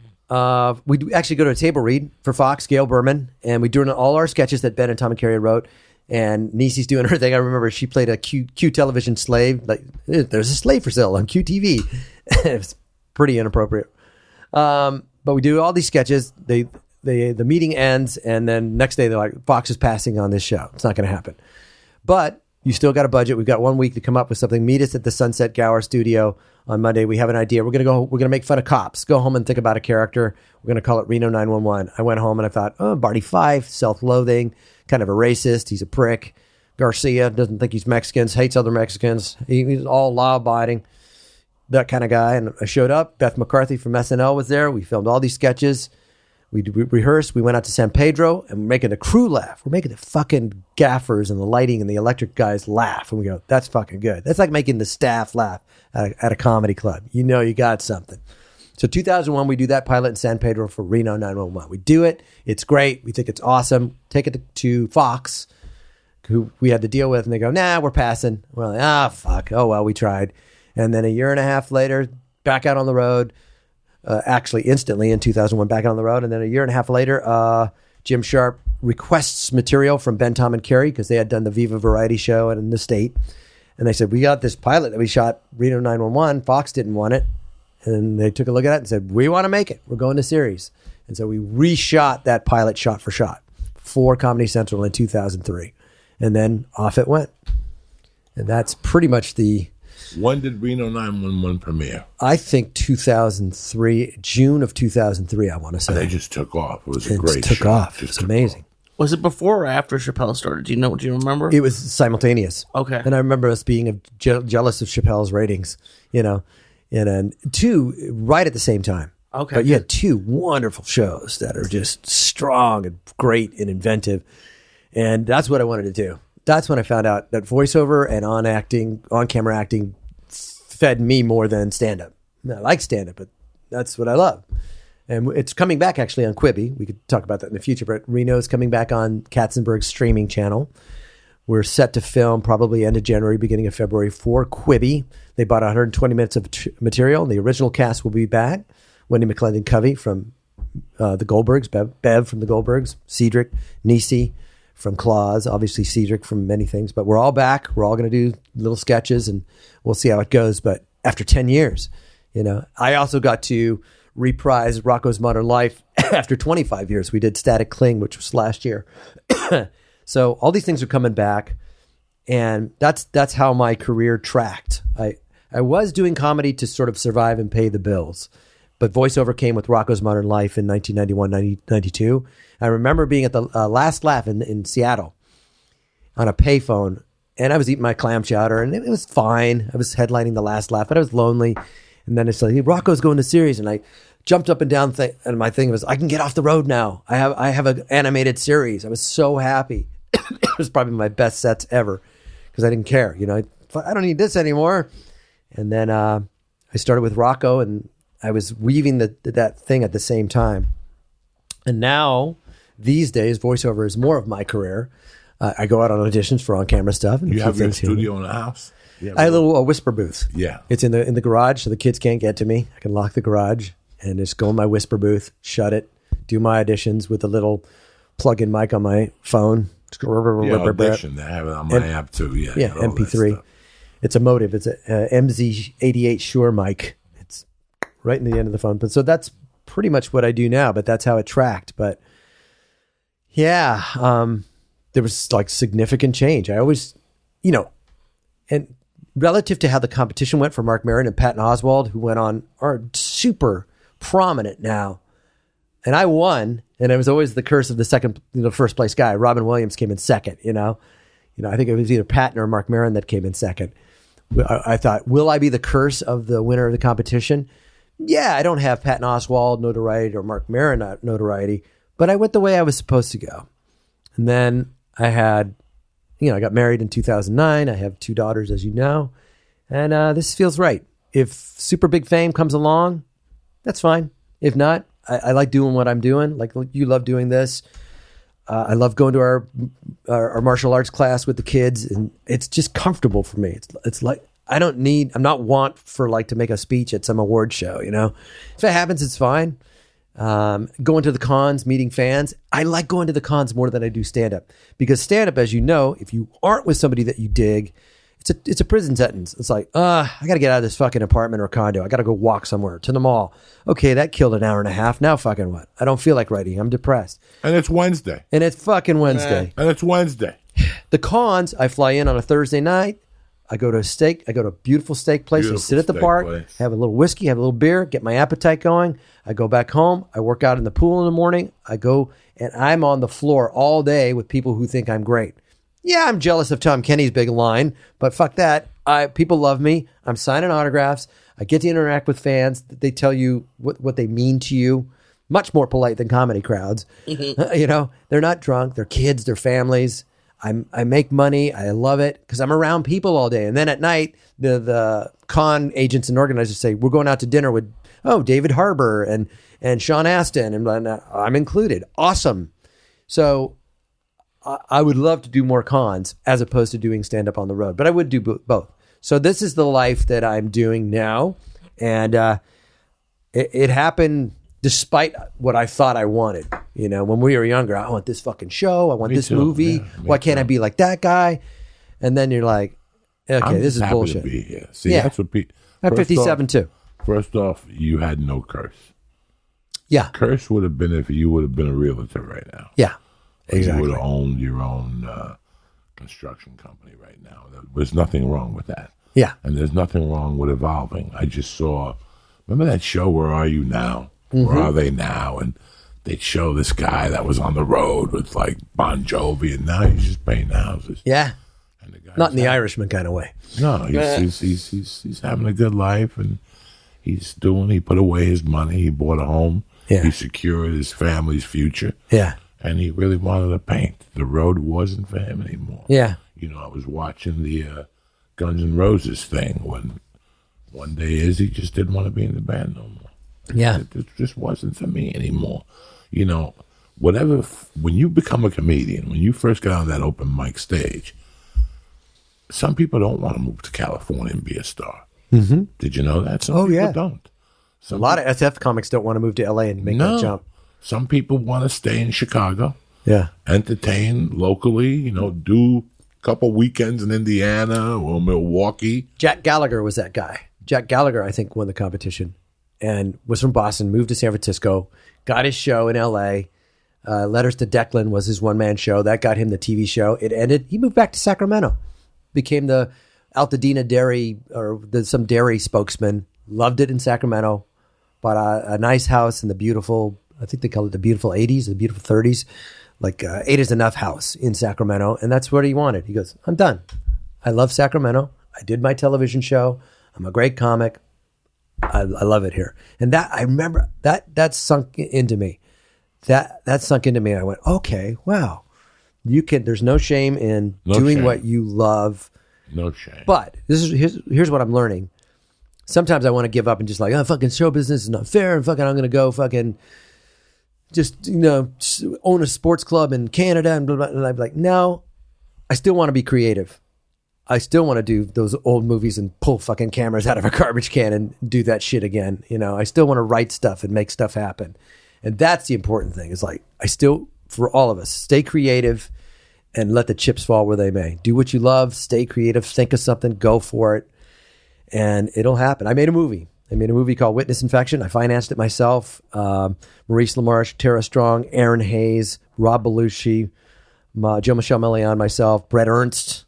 We do actually go to a table read for Fox, Gail Berman, and we do all our sketches that Ben and Tom and Kerry wrote. And Niecy's doing her thing. I remember she played a Q television slave. Like, there's a slave for sale on QTV. It was pretty inappropriate. But we do all these sketches. The meeting ends, and then next day they're like, Fox is passing on this show. It's not going to happen. But you still got a budget. We've got 1 week to come up with something. Meet us at the Sunset Gower studio on Monday. We have an idea. We're going to make fun of cops. Go home and think about a character. We're going to call it Reno 911. I went home and I thought, Barney Fife, self-loathing, kind of a racist. He's a prick. Garcia doesn't think he's Mexicans, hates other Mexicans. He's all law-abiding, that kind of guy. And I showed up. Beth McCarthy from SNL was there. We filmed all these sketches. We rehearsed. We went out to San Pedro, and we're making the crew laugh. We're making the fucking gaffers and the lighting and the electric guys laugh. And we go, that's fucking good. That's like making the staff laugh at a comedy club. You know you got something. So 2001, we do that pilot in San Pedro for Reno 911. We do it. It's great. We think it's awesome. Take it to Fox, who we had to deal with, and they go, nah, we're passing. We're like, fuck. Oh, well, we tried. And then a year and a half later, back out on the road. Actually, instantly in 2001, back on the road. And then a year and a half later, Jim Sharp requests material from Ben, Tom, and Kerry because they had done the Viva Variety show in the state. And they said, we got this pilot that we shot, Reno 911. Fox didn't want it. And they took a look at it and said, we want to make it. We're going to series. And so we reshot that pilot shot for shot for Comedy Central in 2003. And then off it went. And that's pretty much When did Reno 911 premiere? I think 2003, June of 2003, I want to say. They just took off. It was a It great took show. off. Just It's took amazing. Was it before or after Chappelle started? Do you remember? It was simultaneous. Okay. And I remember us being jealous of Chappelle's ratings, and then two right at the same time. Okay. But you had two wonderful shows that are just strong and great and inventive. And that's what I wanted to do. That's when I found out that voiceover and on-camera acting fed me more than stand-up. I like stand-up, but that's what I love. And it's coming back actually on Quibi. We could talk about that in the future, but Reno's coming back on Katzenberg's streaming channel. We're set to film probably end of January, beginning of February for Quibi. They bought 120 minutes of material. The original cast will be back. Wendy McClendon-Covey from the Goldbergs, Bev from the Goldbergs, Cedric, Niecy from Claws, obviously Cedric from many things. But we're all back. We're all going to do little sketches, and we'll see how it goes. But after 10 years, I also got to reprise Rocco's Modern Life after 25 years. We did Static Cling, which was last year. So all these things are coming back, and that's how my career tracked. I was doing comedy to sort of survive and pay the bills, but voiceover came with Rocco's Modern Life in 1991, 1992. I remember being at the Last Laugh in Seattle on a payphone, and I was eating my clam chowder, and it was fine. I was headlining the Last Laugh, but I was lonely. And then it's like, hey, Rocco's going to series, and I jumped up and down, and my thing was, I can get off the road now. I have an animated series. I was so happy. It was probably my best sets ever because I didn't care. I don't need this anymore. And then I started with Rocco, and I was weaving that thing at the same time. And now, these days, voiceover is more of my career. I go out on auditions for on-camera stuff. And You a few have your things here. studio in the house? Yeah, I have a little whisper booth. Yeah. It's in the garage, so the kids can't get to me. I can lock the garage and just go in my whisper booth, shut it, do my auditions with a little plug-in mic on my phone. Audition. They have it on my app too. Yeah, Yeah, all that MP3. stuff. It's a Motive. It's a MZ88 Shure mic. It's right in the end of the phone. But so that's pretty much what I do now. But that's how it tracked. But yeah, there was like significant change. I always, and relative to how the competition went for Mark Maron and Patton Oswalt, who went on, are super prominent now. And I won, and it was always the curse of the first place guy. Robin Williams came in second, I think it was either Patton or Mark Maron that came in second. I thought, will I be the curse of the winner of the competition? Yeah, I don't have Patton Oswalt notoriety or Mark Maron notoriety, but I went the way I was supposed to go. And then I had, I got married in 2009. I have 2 daughters, as you know, and this feels right. If super big fame comes along, that's fine. If not, I like doing what I'm doing. Like you love doing this. I love going to our martial arts class with the kids, and it's just comfortable for me. It's like I'm not want for like to make a speech at some award show. If it happens, it's fine. Going to the cons, meeting fans. I like going to the cons more than I do stand up, because stand up, as you know, if you aren't with somebody that you dig, it's a prison sentence. It's like, I got to get out of this fucking apartment or condo. I got to go walk somewhere to the mall. Okay, that killed an hour and a half. Now fucking what? I don't feel like writing. I'm depressed. And it's Wednesday. And it's fucking Wednesday. And it's Wednesday. The cons, I fly in on a Thursday night. I go to a beautiful steak place. I sit at the bar, have a little whiskey, have a little beer, get my appetite going. I go back home. I work out in the pool in the morning. I go and I'm on the floor all day with people who think I'm great. Yeah, I'm jealous of Tom Kenny's big line, but fuck that. People love me. I'm signing autographs. I get to interact with fans. They tell you what they mean to you. Much more polite than comedy crowds. Mm-hmm. They're not drunk. They're kids. They're families. I make money. I love it because I'm around people all day. And then at night, the con agents and organizers say, we're going out to dinner with, David Harbour and Sean Astin. And I'm included. Awesome. So I would love to do more cons as opposed to doing stand-up on the road. But I would do both. So this is the life that I'm doing now. And it happened despite what I thought I wanted. When we were younger, I want this fucking show. I want this movie. Yeah, why can't I be like that guy? And then you're like, okay, this is bullshit. To be here. See, that's what people... I'm 57 too. First off, you had no curse. Yeah. Curse would have been if you would have been a realtor right now. Yeah, exactly. You would have owned your own construction company right now. There's nothing wrong with that. Yeah. And there's nothing wrong with evolving. I just saw... Remember that show, Where Are You Now? Mm-hmm. Where Are They Now? And they'd show this guy that was on the road with like Bon Jovi, and now he's just painting houses. Yeah, and the guy's not in the Irishman kind of way. No, he's having a good life, and he put away his money. He bought a home. Yeah. He secured his family's future. Yeah, and he really wanted to paint. The road wasn't for him anymore. Yeah, I was watching the Guns N' Roses thing when one day he just didn't want to be in the band no more. Yeah. It just wasn't for me anymore. When you become a comedian, when you first get on that open mic stage, some people don't want to move to California and be a star. Mm-hmm. Did you know that? Some people don't. A lot of SF comics don't want to move to LA and make that jump. Some people want to stay in Chicago. Yeah. Entertain locally, do a couple weekends in Indiana or Milwaukee. Jack Gallagher was that guy. Jack Gallagher, I think, won the competition. And was from Boston, moved to San Francisco, got his show in L.A. Letters to Declan was his one-man show. That got him the TV show. It ended. He moved back to Sacramento, became the Altadena Dairy or some dairy spokesman. Loved it in Sacramento. Bought a nice house in the beautiful, I think they call it the beautiful 80s, the beautiful 30s, like 8 is enough house in Sacramento. And that's what he wanted. He goes, I'm done. I love Sacramento. I did my television show. I'm a great comic. I love it here. And that, I remember that sunk into me. That sunk into me. And I went, okay, wow. There's no shame in doing what you love. No shame. But here's what I'm learning. Sometimes I want to give up and just like, fucking show business is not fair. And fucking, I'm going to go fucking just, own a sports club in Canada and blah, blah. And I'm like, no, I still want to be creative. I still want to do those old movies and pull fucking cameras out of a garbage can and do that shit again. I still want to write stuff and make stuff happen. And that's the important thing. Is like, I still, for all of us, stay creative and let the chips fall where they may. Do what you love, stay creative, think of something, go for it. And it'll happen. I made a movie called Witness Infection. I financed it myself. Maurice LaMarche, Tara Strong, Aaron Hayes, Rob Belushi, Joe Michelle Melian, myself, Brett Ernst,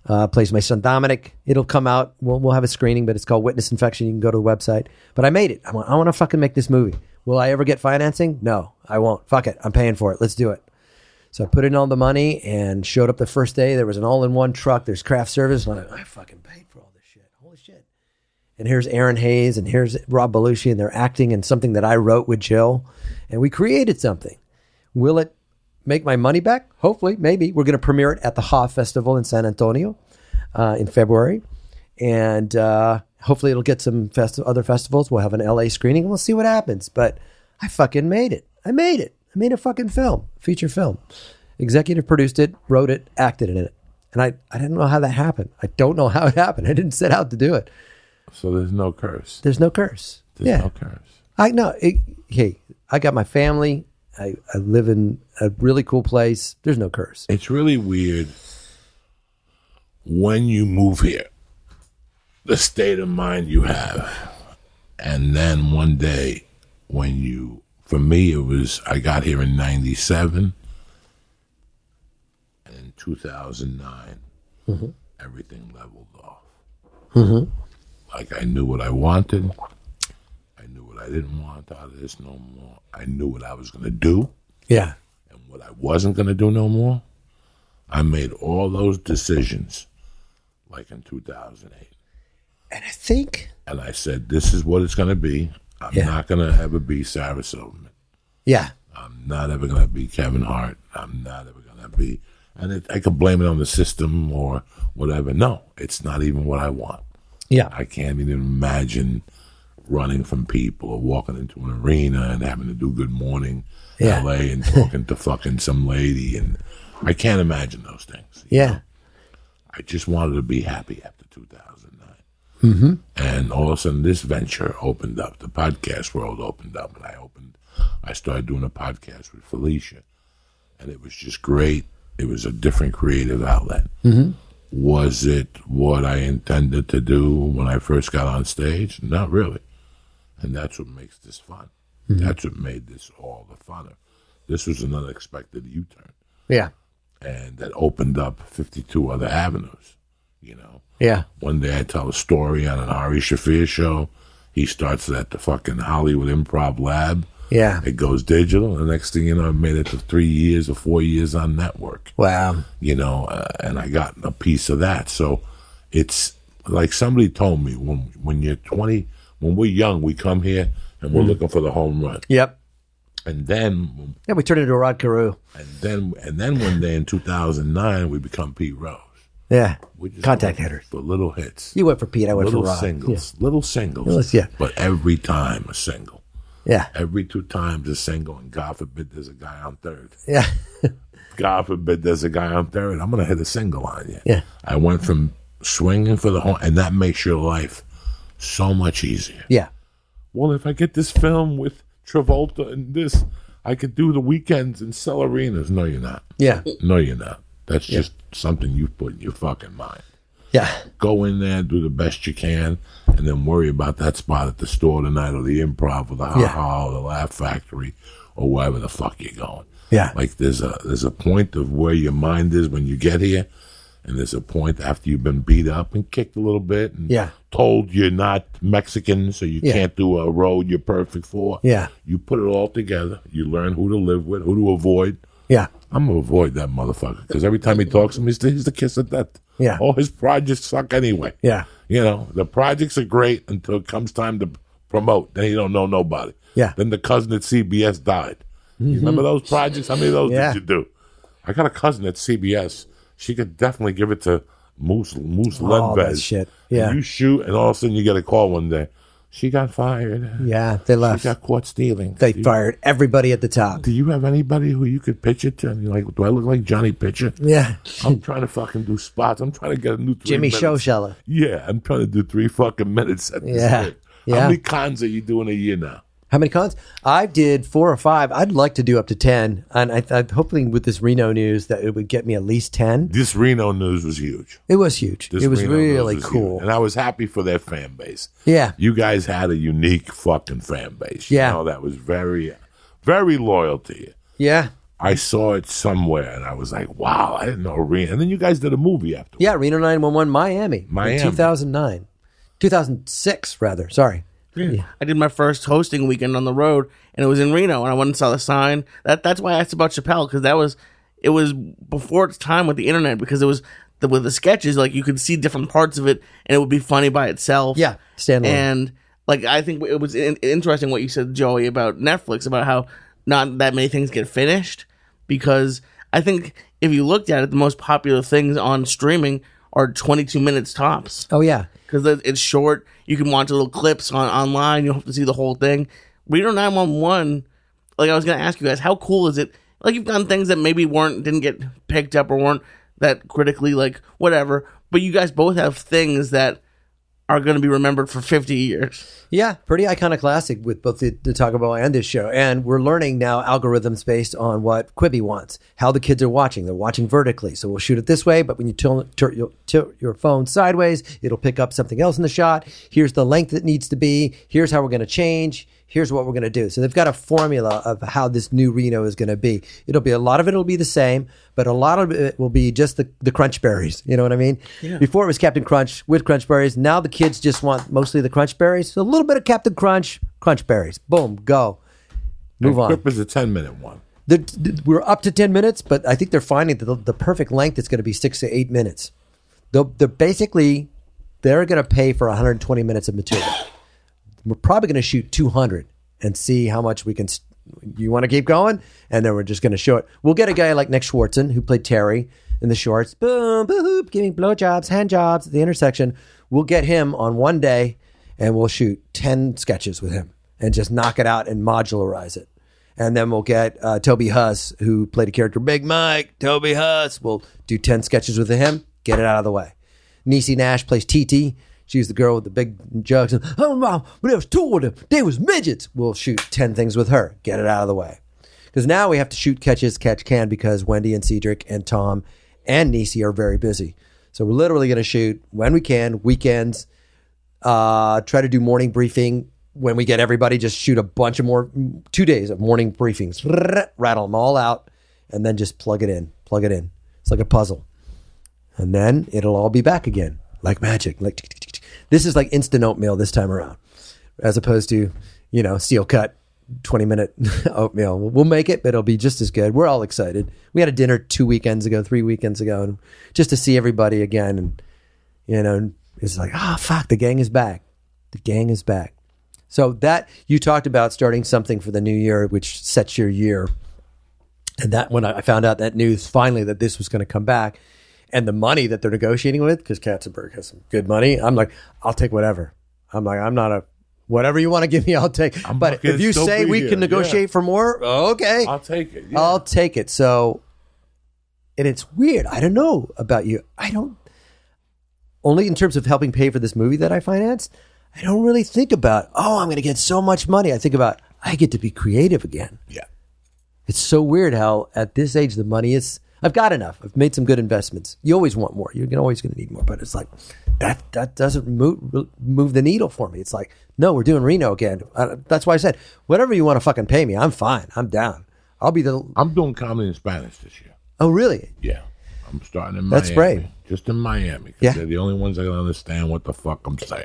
Plays my son Dominic. It'll come out. We'll have a screening, but it's called Witness Infection. You can go to the website. But I made it. I want to fucking make this movie. Will I ever get financing? No, I won't. Fuck it. I'm paying for it. Let's do it. So I put in all the money and showed up the first day. There was an all-in-one truck. There's craft service. And I'm like, I fucking paid for all this shit. Holy shit. And here's Aaron Hayes and here's Rob Belushi, and they're acting in something that I wrote with Jill. And we created something. Will it make my money back? Hopefully, maybe. We're going to premiere it at the Ha Festival in San Antonio in February. And hopefully it'll get some other festivals. We'll have an LA screening and we'll see what happens. But I fucking made it. I made a fucking film, feature film. Executive produced it, wrote it, acted in it. And I didn't know how that happened. I don't know how it happened. I didn't set out to do it. So there's no curse. There's no curse. There's no curse. I know. Hey, I got my family. I live in a really cool place. There's no curse. It's really weird when you move here, the state of mind you have. And then one day when you, for me, it was, I got here in 97. And in 2009, everything leveled off. Like I knew what I wanted. I knew what I didn't want out of this no more. I knew what I was going to do. Yeah. And what I wasn't going to do no more. I made all those decisions like in 2008. And I think... And I said, this is what it's going to be. I'm not going to ever be Sarah Silverman. Yeah. I'm not ever going to be Kevin Hart. I'm not ever going to be... And I could blame it on the system or whatever. No, it's not even what I want. Yeah. I can't even imagine running from people or walking into an arena and having to do Good Morning LA and talking to fucking some lady. And I can't imagine those things. You know? I just wanted to be happy after 2009. And all of a sudden this venture opened up. The podcast world opened up. And I started doing a podcast with Felicia. And it was just great. It was a different creative outlet. Was it what I intended to do when I first got on stage? Not really. And that's what makes this fun. That's what made this all the funner. This was an unexpected U-turn. Yeah. And that opened up 52 other avenues, you know. Yeah. One day I tell a story on an Ari Shaffir show. He starts it at the fucking Hollywood Improv Lab. Yeah. It goes digital. And the next thing you know, I made it to 3 years or 4 years on network. Wow. You know, and I got a piece of that. So it's like somebody told me when you're 20, when we're young, we come here and we're looking for the home run. Yep. And then... Yeah, we turned into a Rod Carew. And then one day in 2009, we become Pete Rose. Yeah. We just Contact went hitters. for little hits. You went for Pete, I went little for Rod. singles. Yeah. Little singles. Yeah. But every time a single. Yeah. Every 2 times a single, and God forbid there's a guy on third. Yeah. God forbid there's a guy on third. I'm going to hit a single on you. Yeah. I went from swinging for the home, and that makes your life so much easier. Yeah. Well, if I get this film with Travolta and this, I could do the weekends and sell arenas. No, you're not. Yeah. No, you're not. That's just something you put in your fucking mind. Yeah. Go in there, do the best you can, and then worry about that spot at the store tonight or the Improv or the Ha Ha or the Laugh Factory or wherever the fuck you're going. Yeah. Like there's a point of where your mind is when you get here, and there's a point after you've been beat up and kicked a little bit and told you're not Mexican, so you can't do a road you're perfect for. Yeah. You put it all together. You learn who to live with, who to avoid. Yeah. I'm going to avoid that motherfucker because every time he talks to me, he's the kiss of death. Yeah. All his projects suck anyway. Yeah. You know, the projects are great until it comes time to promote. Then you don't know nobody. Yeah. Then the cousin at CBS died. You remember those projects? How many of those did you do? I got a cousin at CBS. She could definitely give it to Moose Ledvez. That shit. Yeah. And you shoot, and all of a sudden you get a call one day. She got fired. Yeah, they left. She got caught stealing. They fired everybody at the top. Do you have anybody who you could pitch it to? And you're like, do I look like Johnny Pitcher? Yeah. I'm trying to fucking do spots. I'm trying to get a new 3 Jimmy minutes. Showsheller. Yeah, I'm trying to do 3 fucking minutes at this rate. Yeah. How many cons are you doing a year now? How many cons? I did 4 or 5. I'd like to do up to 10. And I hoping with this Reno news that it would get me at least 10. This Reno news was huge. It was huge. This It was Reno really news was cool. huge. And I was happy for their fan base. Yeah. You guys had a unique fucking fan base. Yeah. You know, that was very, very loyal to you. Yeah. I saw it somewhere, and I was like, wow, I didn't know Reno. And then you guys did a movie after. Yeah, Reno 911 Miami. Miami. In 2009. 2006, rather. Sorry. Yeah. I did my first hosting weekend on the road, and it was in Reno, and I went and saw the sign. That's why I asked about Chappelle, because it was before its time with the internet, because it was with the sketches, like you could see different parts of it, and it would be funny by itself. Yeah, standalone. And like I think it was interesting what you said, Joey, about Netflix, about how not that many things get finished, because I think if you looked at it, the most popular things on streaming are 22 minutes tops. Oh, yeah. Because it's short. You can watch little clips online. You don't have to see the whole thing. Reno 911, like I was going to ask you guys, how cool is it? Like you've done things that maybe didn't get picked up or weren't that critically, like whatever. But you guys both have things that are going to be remembered for 50 years. Yeah, pretty iconoclastic with both the Taco Bell and this show. And we're learning now algorithms based on what Quibi wants, how the kids are watching. They're watching vertically. So we'll shoot it this way, but when you tilt your phone sideways, it'll pick up something else in the shot. Here's the length it needs to be. Here's how we're going to change. Here's what we're going to do. So they've got a formula of how this new Reno is going to be. A lot of it will be the same, but a lot of it will be just the Crunch Berries. You know what I mean? Yeah. Before it was Captain Crunch with Crunch Berries. Now the kids just want mostly the Crunch Berries. So a little bit of Captain Crunch, Crunch Berries. Boom, go. Move on. Quip is a 10-minute one. We're up to 10 minutes, but I think they're finding that the perfect length is going to be 6 to 8 minutes. They're going to pay for 120 minutes of material. We're probably going to shoot 200 and see how much we can. You want to keep going? And then we're just going to show it. We'll get a guy like Nick Swartzen, who played Terry in the shorts. Boom, boom, giving blowjobs, hand jobs at the intersection. We'll get him on one day and we'll shoot 10 sketches with him and just knock it out and modularize it. And then we'll get Toby Huss, who played a character, Big Mike, Toby Huss. We'll do 10 sketches with him, get it out of the way. Niecy Nash plays TT. She's the girl with the big jugs. And, oh, Mom, but there was two of them. They was midgets. We'll shoot 10 things with her. Get it out of the way. Because now we have to shoot catch can because Wendy and Cedric and Tom and Niecy are very busy. So we're literally going to shoot when we can, weekends, try to do morning briefing. When we get everybody, just shoot a bunch of 2 days of morning briefings. Rattle them all out and then just plug it in. It's like a puzzle. And then it'll all be back again. Like magic. This is like instant oatmeal this time around, as opposed to, steel cut 20-minute oatmeal. We'll make it, but it'll be just as good. We're all excited. We had a dinner 3 weekends ago, and just to see everybody again. And, it's like, fuck, the gang is back. The gang is back. So that you talked about starting something for the new year, which sets your year. And that when I found out that news finally that this was going to come back, and the money that they're negotiating with, because Katzenberg has some good money, I'm like, I'll take whatever. I'm not whatever you want to give me, I'll take. But if you say we can negotiate for more, okay. I'll take it. Yeah. I'll take it. So, and it's weird. I don't know about you. Only in terms of helping pay for this movie that I financed, I don't really think about, I'm going to get so much money. I think about, I get to be creative again. Yeah. It's so weird how at this age the money is, I've got enough. I've made some good investments. You always want more. You're always going to need more. But it's like, that doesn't move the needle for me. It's like, no, we're doing Reno again. That's why I said, whatever you want to fucking pay me, I'm fine. I'm down. I'm doing comedy in Spanish this year. Oh, really? Yeah. I'm starting in Miami. That's brave. Just in Miami. Yeah. They're the only ones that can understand what the fuck I'm saying.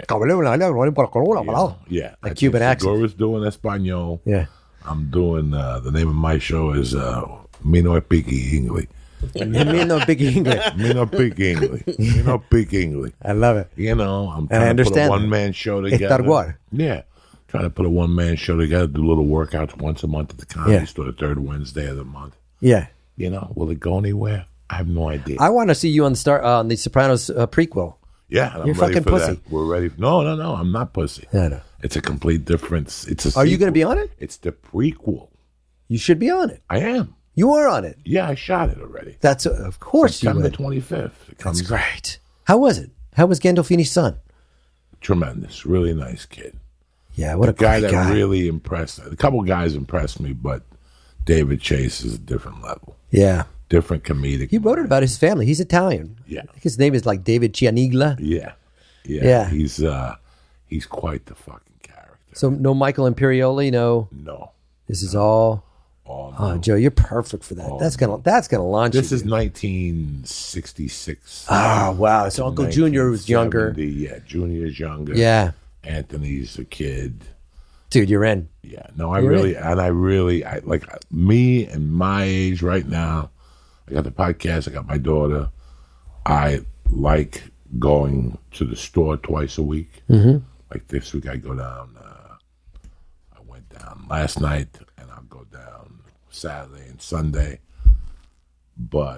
Yeah. Like Cuban accent. Gora's doing Espanol. Yeah. I'm doing, the name of my show is Me No Piqui English. Me no big English. Me no speak English. Me no speak English. I love it. I'm trying to put a one-man show together. Estar Yeah. Trying to put a one-man show together, do little workouts once a month at the Comedy Store, the third Wednesday of the month. Yeah. Will it go anywhere? I have no idea. I want to see you on the Sopranos prequel. Yeah. I'm You're ready fucking for pussy. that. We're ready. No. I'm not pussy. I know. It's a complete difference. Are you going to be on it? It's the prequel. You should be on it. I am. You are on it. Yeah, I shot it already. That's of course you September would. 25th. It comes That's great. How was it? How was Gandolfini's son? Tremendous. Really nice kid. Yeah, what a guy great that guy. really impressed. A couple guys impressed me, but David Chase is a different level. Yeah. Different comedic. He wrote it about his family. He's Italian. Yeah. I think his name is like David Cianiglia. Yeah. He's quite the fucking character. So no Michael Imperioli, no. No. This is all Oh, Joe, you're perfect for that. That's gonna launch This you. is 1966. Oh, wow. So Uncle Junior was younger. 1970. Yeah, Junior's younger. Yeah. Anthony's a kid. Dude, you're in. Yeah. No, I like me and my age right now. I got the podcast. I got my daughter. I like going to the store twice a week. Mm-hmm. Like this week, I go down. I went down last night, and I'll go down Saturday and Sunday. But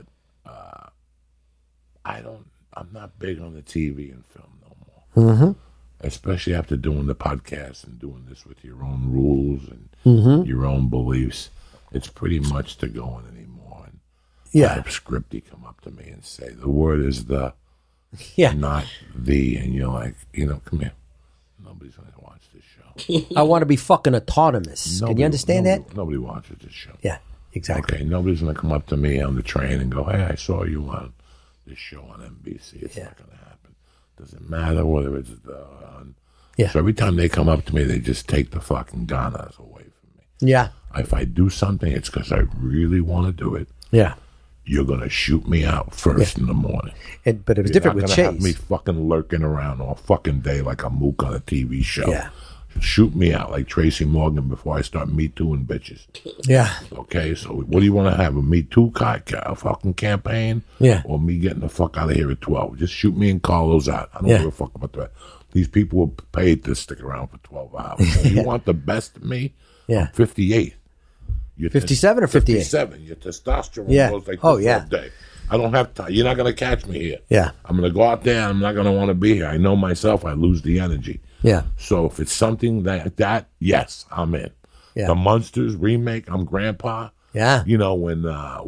I'm not big on the TV and film no more. Mm-hmm. Especially after doing the podcast and doing this with your own rules and your own beliefs. It's pretty much to go in anymore. And I have Scripty come up to me and say, the word is the, not the. And you're like, come here. Nobody's going to watch this show. I want to be fucking autonomous. Can you understand that? Nobody watches this show. Yeah, exactly. Okay, nobody's going to come up to me on the train and go, hey, I saw you on this show on NBC. It's not going to happen. Doesn't matter whether it's on. Yeah. So every time they come up to me, they just take the fucking ganas away from me. Yeah. If I do something, it's because I really want to do it. Yeah. You're going to shoot me out first in the morning. But it was different with You're Chase. not going to have me fucking lurking around all fucking day like a mook on a TV show. Yeah. Shoot me out like Tracy Morgan before I start Me Tooing bitches. Yeah. Okay, so what do you want to have? A Me Too fucking campaign? Yeah. Or me getting the fuck out of here at 12? Just shoot me and Carlos out. I don't give a fuck about that. These people were paid to stick around for 12 hours. You want the best of me? Yeah. I'm 58. You're 57 or 58? 57. Your testosterone goes like this all day. I don't have time. You're not going to catch me here. Yeah. I'm going to go out there. I'm not going to want to be here. I know myself. I lose the energy. Yeah. So if it's something that, yes, I'm in. Yeah. The Monsters remake, I'm grandpa. Yeah. When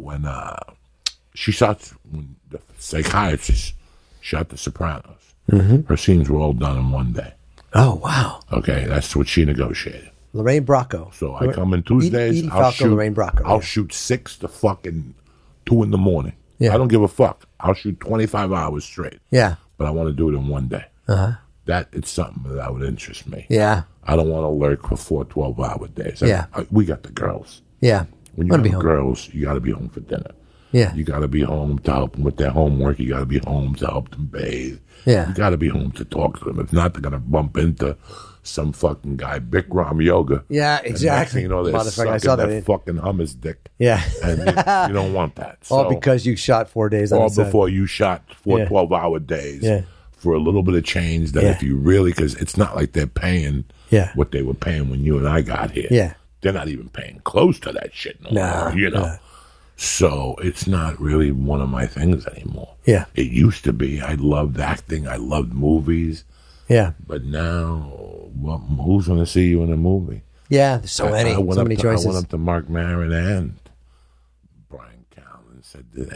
she shot, when the psychiatrist shot The Sopranos, her scenes were all done in one day. Oh, wow. Okay, that's what she negotiated. Lorraine Bracco. So I come in Tuesdays, Edie Falco, Lorraine Bracco. I'll shoot 6 to fucking 2 in the morning. Yeah. I don't give a fuck. I'll shoot 25 hours straight. Yeah. But I want to do it in one day. That it's something that would interest me. Yeah. I don't want to lurk for 4 12-hour days. Yeah. We got the girls. Yeah. When you have girls, you got to be home for dinner. Yeah. You got to be home to help them with their homework. You got to be home to help them bathe. Yeah. You got to be home to talk to them. If not, they're going to bump into some fucking guy, Bikram Yoga. Yeah, And next exactly. thing you know, they're Motherfucker, I saw sucking that. that fucking hummus dick. Yeah. And you don't want that. All So, because you shot 4 days on all the set. before you shot 4 Yeah. 12-hour days Yeah. for a little bit of change that if you really, because it's not like they're paying what they were paying when you and I got here. Yeah. They're not even paying close to that shit no more, you know. So it's not really one of my things anymore. Yeah. It used to be. I loved acting. I loved movies. Yeah. But now, who's going to see you in a movie? Yeah, there's so many choices. I went up to Mark Maron and Brian Callen and said, did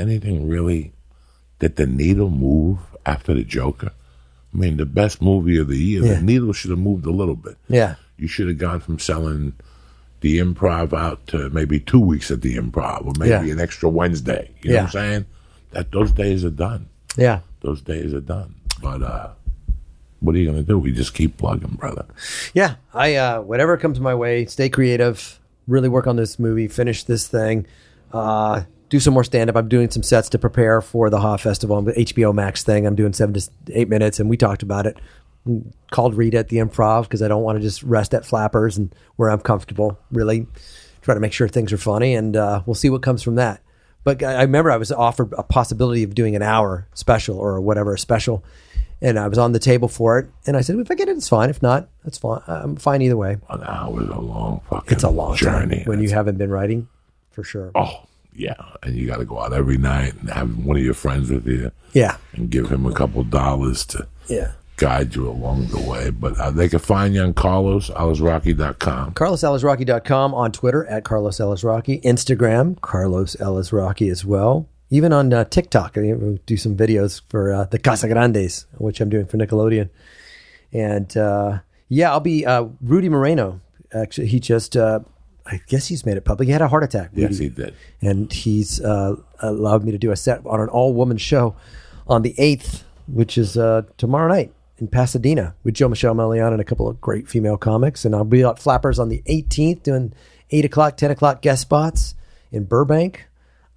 the needle move after the Joker? I mean, the best movie of the year, the needle should have moved a little bit. Yeah. You should have gone from selling the Improv out to maybe 2 weeks at the Improv or maybe an extra Wednesday. You know what I'm saying? Those days are done. Yeah. Those days are done. But what are you going to do? We just keep plugging, brother. Yeah. I whatever comes my way, stay creative, really work on this movie, finish this thing, do some more stand-up. I'm doing some sets to prepare for the HA Festival, the HBO Max thing. I'm doing 7 to 8 minutes, and we talked about it. Called Rita at the Improv because I don't want to just rest at Flappers and where I'm comfortable. Really try to make sure things are funny, and we'll see what comes from that. But I remember I was offered a possibility of doing an hour special or whatever, a special, and I was on the table for it. And I said, if I get it, it's fine. If not, that's fine. I'm fine either way. An hour is a long fucking It's a long journey. time when you haven't been writing, for sure. Oh, yeah. And you got to go out every night and have one of your friends with you. Yeah. And give him a couple dollars to guide you along the way. But they can find you on CarlosAlazraki.com. CarlosAlazraki.com, on Twitter at Carlos Ellis Rocky, Instagram Carlos Ellis Rocky as well. Even on TikTok, I do some videos for the Casa Grandes, which I'm doing for Nickelodeon. And I'll be Rudy Moreno. Actually, he just I guess he's made it public. He had a heart attack. Yes, he did. And he's allowed me to do a set on an all-woman show on the 8th, which is tomorrow night in Pasadena with Joe Michelle Melian and a couple of great female comics. And I'll be at Flappers on the 18th doing 8 o'clock, 10 o'clock guest spots in Burbank.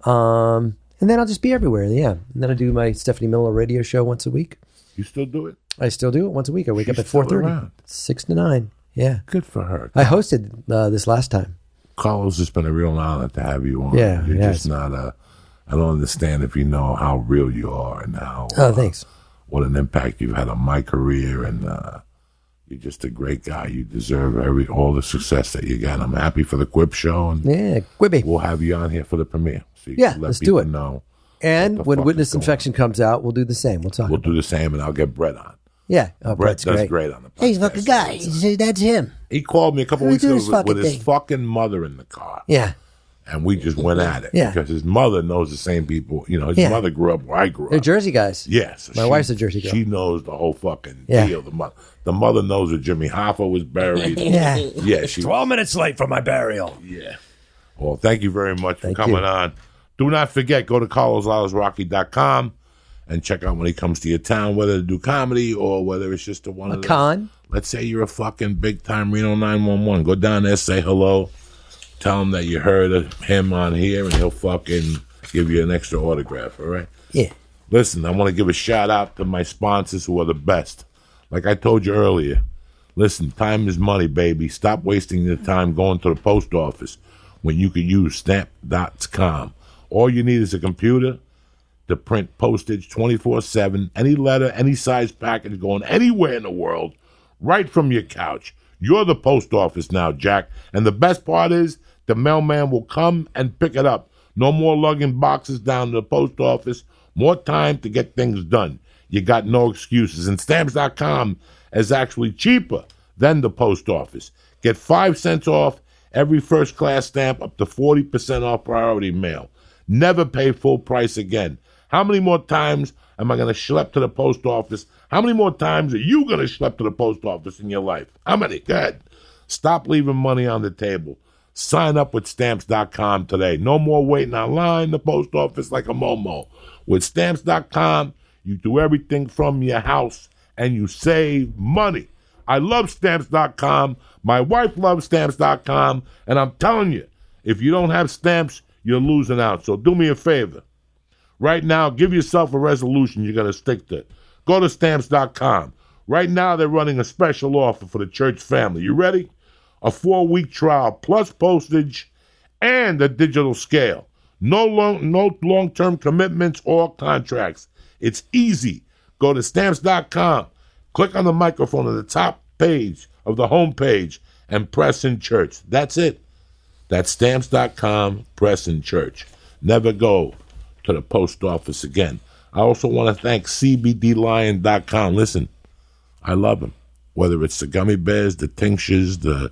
And then I'll just be everywhere. Yeah. And then I do my Stephanie Miller radio show once a week. You still do it? I still do it once a week. I wake She's up at still 4:30, around. 6 to 9. Yeah. Good for her. I hosted this last time. Carlos, it's been a real honor to have you on. Yeah, You're yeah, just not I don't understand if you know how real you are and how Oh, thanks. what an impact you've had on my career, and you're just a great guy. You deserve all the success that you got. I'm happy for the Quip show, and Yeah, Quibby. we'll have you on here for the premiere. So you Yeah, can let let's do people it. know. And what the when fuck Witness is going Infection comes out, we'll do the same. We'll talk. We'll about do the same, and I'll get Brett on. it. Yeah. Oh, Brett Brett's does great. great on the podcast. Hey, he's a fucking guy. That's him. He called me a couple Let me weeks do ago this fucking with his thing. fucking mother in the car. Yeah. And we just went at it. Yeah. Because his mother knows the same people. You know, his Yeah. mother grew up where I grew They're up. Jersey guys. Yeah. So My wife's a Jersey girl. She knows the whole fucking Yeah. deal. The mother knows where Jimmy Hoffa was buried. Yeah. Yeah. She 12 minutes late for my burial. Yeah. Well, thank you very much for Thank coming you. on. Do not forget, go to carloslalesrocky.com and check out when he comes to your town, whether to do comedy or whether it's just one of those. Con. Let's say you're a fucking big-time Reno 911. Go down there, say hello. Tell him that you heard of him on here, and he'll fucking give you an extra autograph, all right? Yeah. Listen, I want to give a shout-out to my sponsors who are the best. Like I told you earlier, listen, time is money, baby. Stop wasting your time going to the post office when you could use Stamp.com. All you need is a computer to print postage 24/7, any letter, any size package going anywhere in the world, right from your couch. You're the post office now, Jack. And the best part is the mailman will come and pick it up. No more lugging boxes down to the post office. More time to get things done. You got no excuses. And Stamps.com is actually cheaper than the post office. Get 5 cents off every first-class stamp, up to 40% off priority mail. Never pay full price again. How many more times am I going to schlep to the post office? How many more times are you going to schlep to the post office in your life? How many? Go ahead. Stop leaving money on the table. Sign up with Stamps.com today. No more waiting online, the post office like a Momo. With Stamps.com, you do everything from your house and you save money. I love Stamps.com. My wife loves Stamps.com. And I'm telling you, if you don't have stamps, you're losing out. So do me a favor. Right now, give yourself a resolution you're going to stick to. Go to Stamps.com. Right now, they're running a special offer for the church family. You ready? A 4-week trial plus postage and a digital scale. No long-term commitments or contracts. It's easy. Go to Stamps.com. Click on the microphone at the top page of the home page and press in church. That's it. That's Stamps.com, press in church. Never go to the post office again. I also want to thank CBDLion.com. Listen, I love them. Whether it's the gummy bears, the tinctures, the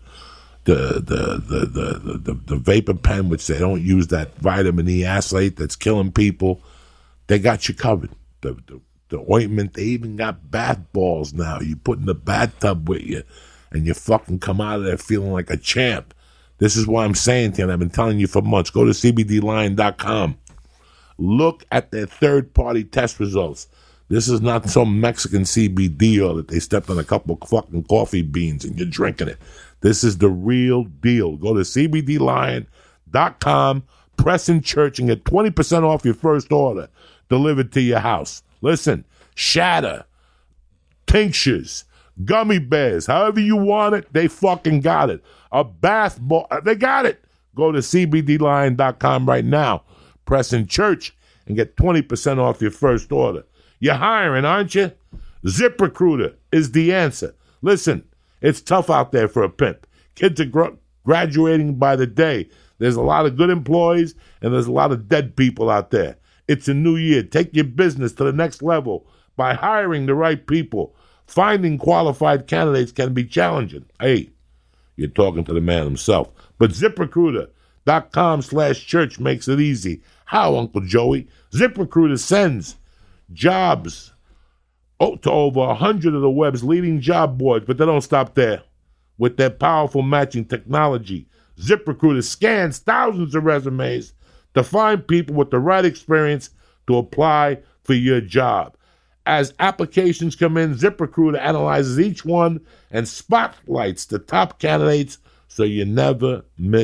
vapor pen, which they don't use that vitamin E acid that's killing people, they got you covered. The ointment, they even got bath balls now. You put in the bathtub with you, and you fucking come out of there feeling like a champ. This is what I'm saying to you, and I've been telling you for months. Go to CBDLion.com. Look at their third-party test results. This is not some Mexican CBD oil that they stepped on a couple of fucking coffee beans and you're drinking it. This is the real deal. Go to CBDLion.com, press in church, and get 20% off your first order delivered to your house. Listen, shatter, tinctures, gummy bears, however you want it, they fucking got it. A bath ball, they got it. Go to CBDLion.com right now. Press in church and get 20% off your first order. You're hiring, aren't you? ZipRecruiter is the answer. Listen, it's tough out there for a pimp. Kids are graduating by the day. There's a lot of good employees and there's a lot of dead people out there. It's a new year. Take your business to the next level by hiring the right people. Finding qualified candidates can be challenging. Hey, you're talking to the man himself. But ZipRecruiter.com/church makes it easy. How, Uncle Joey? ZipRecruiter sends jobs to over 100 of the web's leading job boards, but they don't stop there. With their powerful matching technology, ZipRecruiter scans thousands of resumes to find people with the right experience to apply for your job. As applications come in, ZipRecruiter analyzes each one and spotlights the top candidates so you never miss a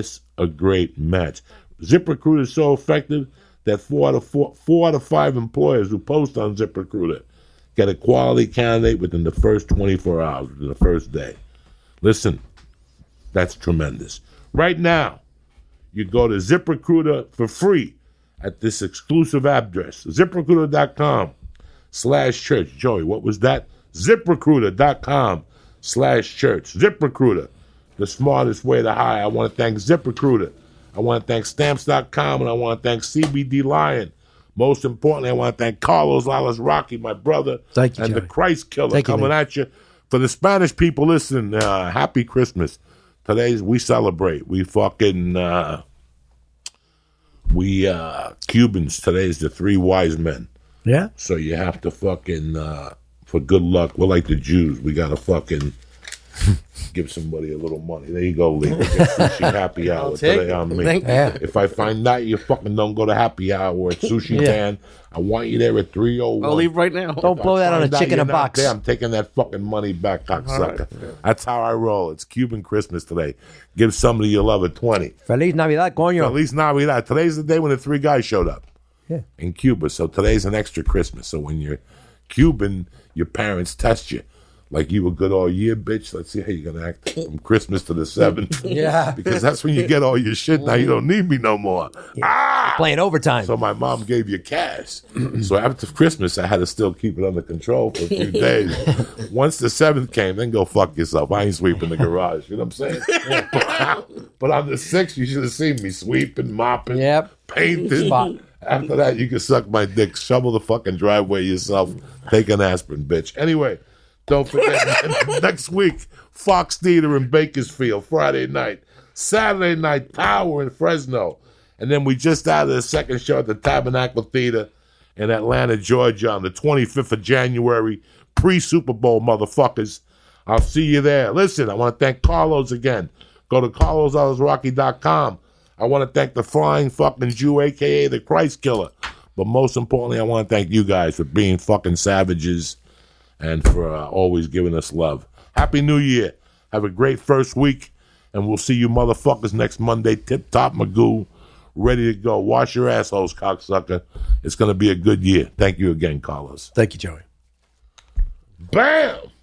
a great match. ZipRecruiter is so effective that 4 out of 5 employers who post on ZipRecruiter get a quality candidate within the first 24 hours, within the first day. Listen, that's tremendous. Right now, you go to ZipRecruiter for free at this exclusive address, ZipRecruiter.com/church. Joey, what was that? ZipRecruiter.com/church. ZipRecruiter, the smartest way to hire. I want to thank ZipRecruiter. I want to thank Stamps.com, and I want to thank CBD Lion. Most importantly, I want to thank Carlos Alas-Rocky, my brother, Thank you, and the Joey. Christ Killer Thank you, coming man. at you. For the Spanish people, listen, happy Christmas. Today's, we celebrate. We fucking, Cubans, today's the 3 wise men. Yeah. So you have to fucking, for good luck, we're like the Jews. We got to fucking give somebody a little money. There you go, Lee. Get sushi happy hour take today it. on me. Thank you. Yeah. If I find out you fucking don't go to happy hour at Sushi Yeah. Man, I want you there at 3:01. I'll leave right now. Don't blow that on a Find out chicken you're in a not box. there, I'm taking that fucking money back, cocksucker. That's how I roll. It's Cuban Christmas today. Give somebody you love a 20. Feliz Navidad, coño. At least Navidad. Today's the day when the 3 guys showed up Yeah. in Cuba. So today's an extra Christmas. So when you're Cuban, your parents test you. Like you were good all year, bitch. Let's see how you're going to act from Christmas to the 7th. Yeah. Because that's when you get all your shit. Now you don't need me no more. Playing overtime. So my mom gave you cash. So after Christmas, I had to still keep it under control for a few days. Once the 7th came, then go fuck yourself. I ain't sweeping the garage. You know what I'm saying? But on the 6th, you should have seen me sweeping, mopping, Yep. painting. Spot. After that, you can suck my dick, shovel the fucking driveway yourself, take an aspirin, bitch. Anyway, don't forget, next week, Fox Theater in Bakersfield, Friday night. Saturday night, Power in Fresno. And then we just added a second show at the Tabernacle Theater in Atlanta, Georgia on the 25th of January, pre-Super Bowl, motherfuckers. I'll see you there. Listen, I want to thank Carlos again. Go to carlosalasrocky.com. I want to thank the Flying Fucking Jew, a.k.a. the Christ Killer. But most importantly, I want to thank you guys for being fucking savages and for always giving us love. Happy New Year. Have a great first week, and we'll see you motherfuckers next Monday, tip-top Magoo, ready to go. Wash your assholes, cocksucker. It's going to be a good year. Thank you again, Carlos. Thank you, Joey. Bam!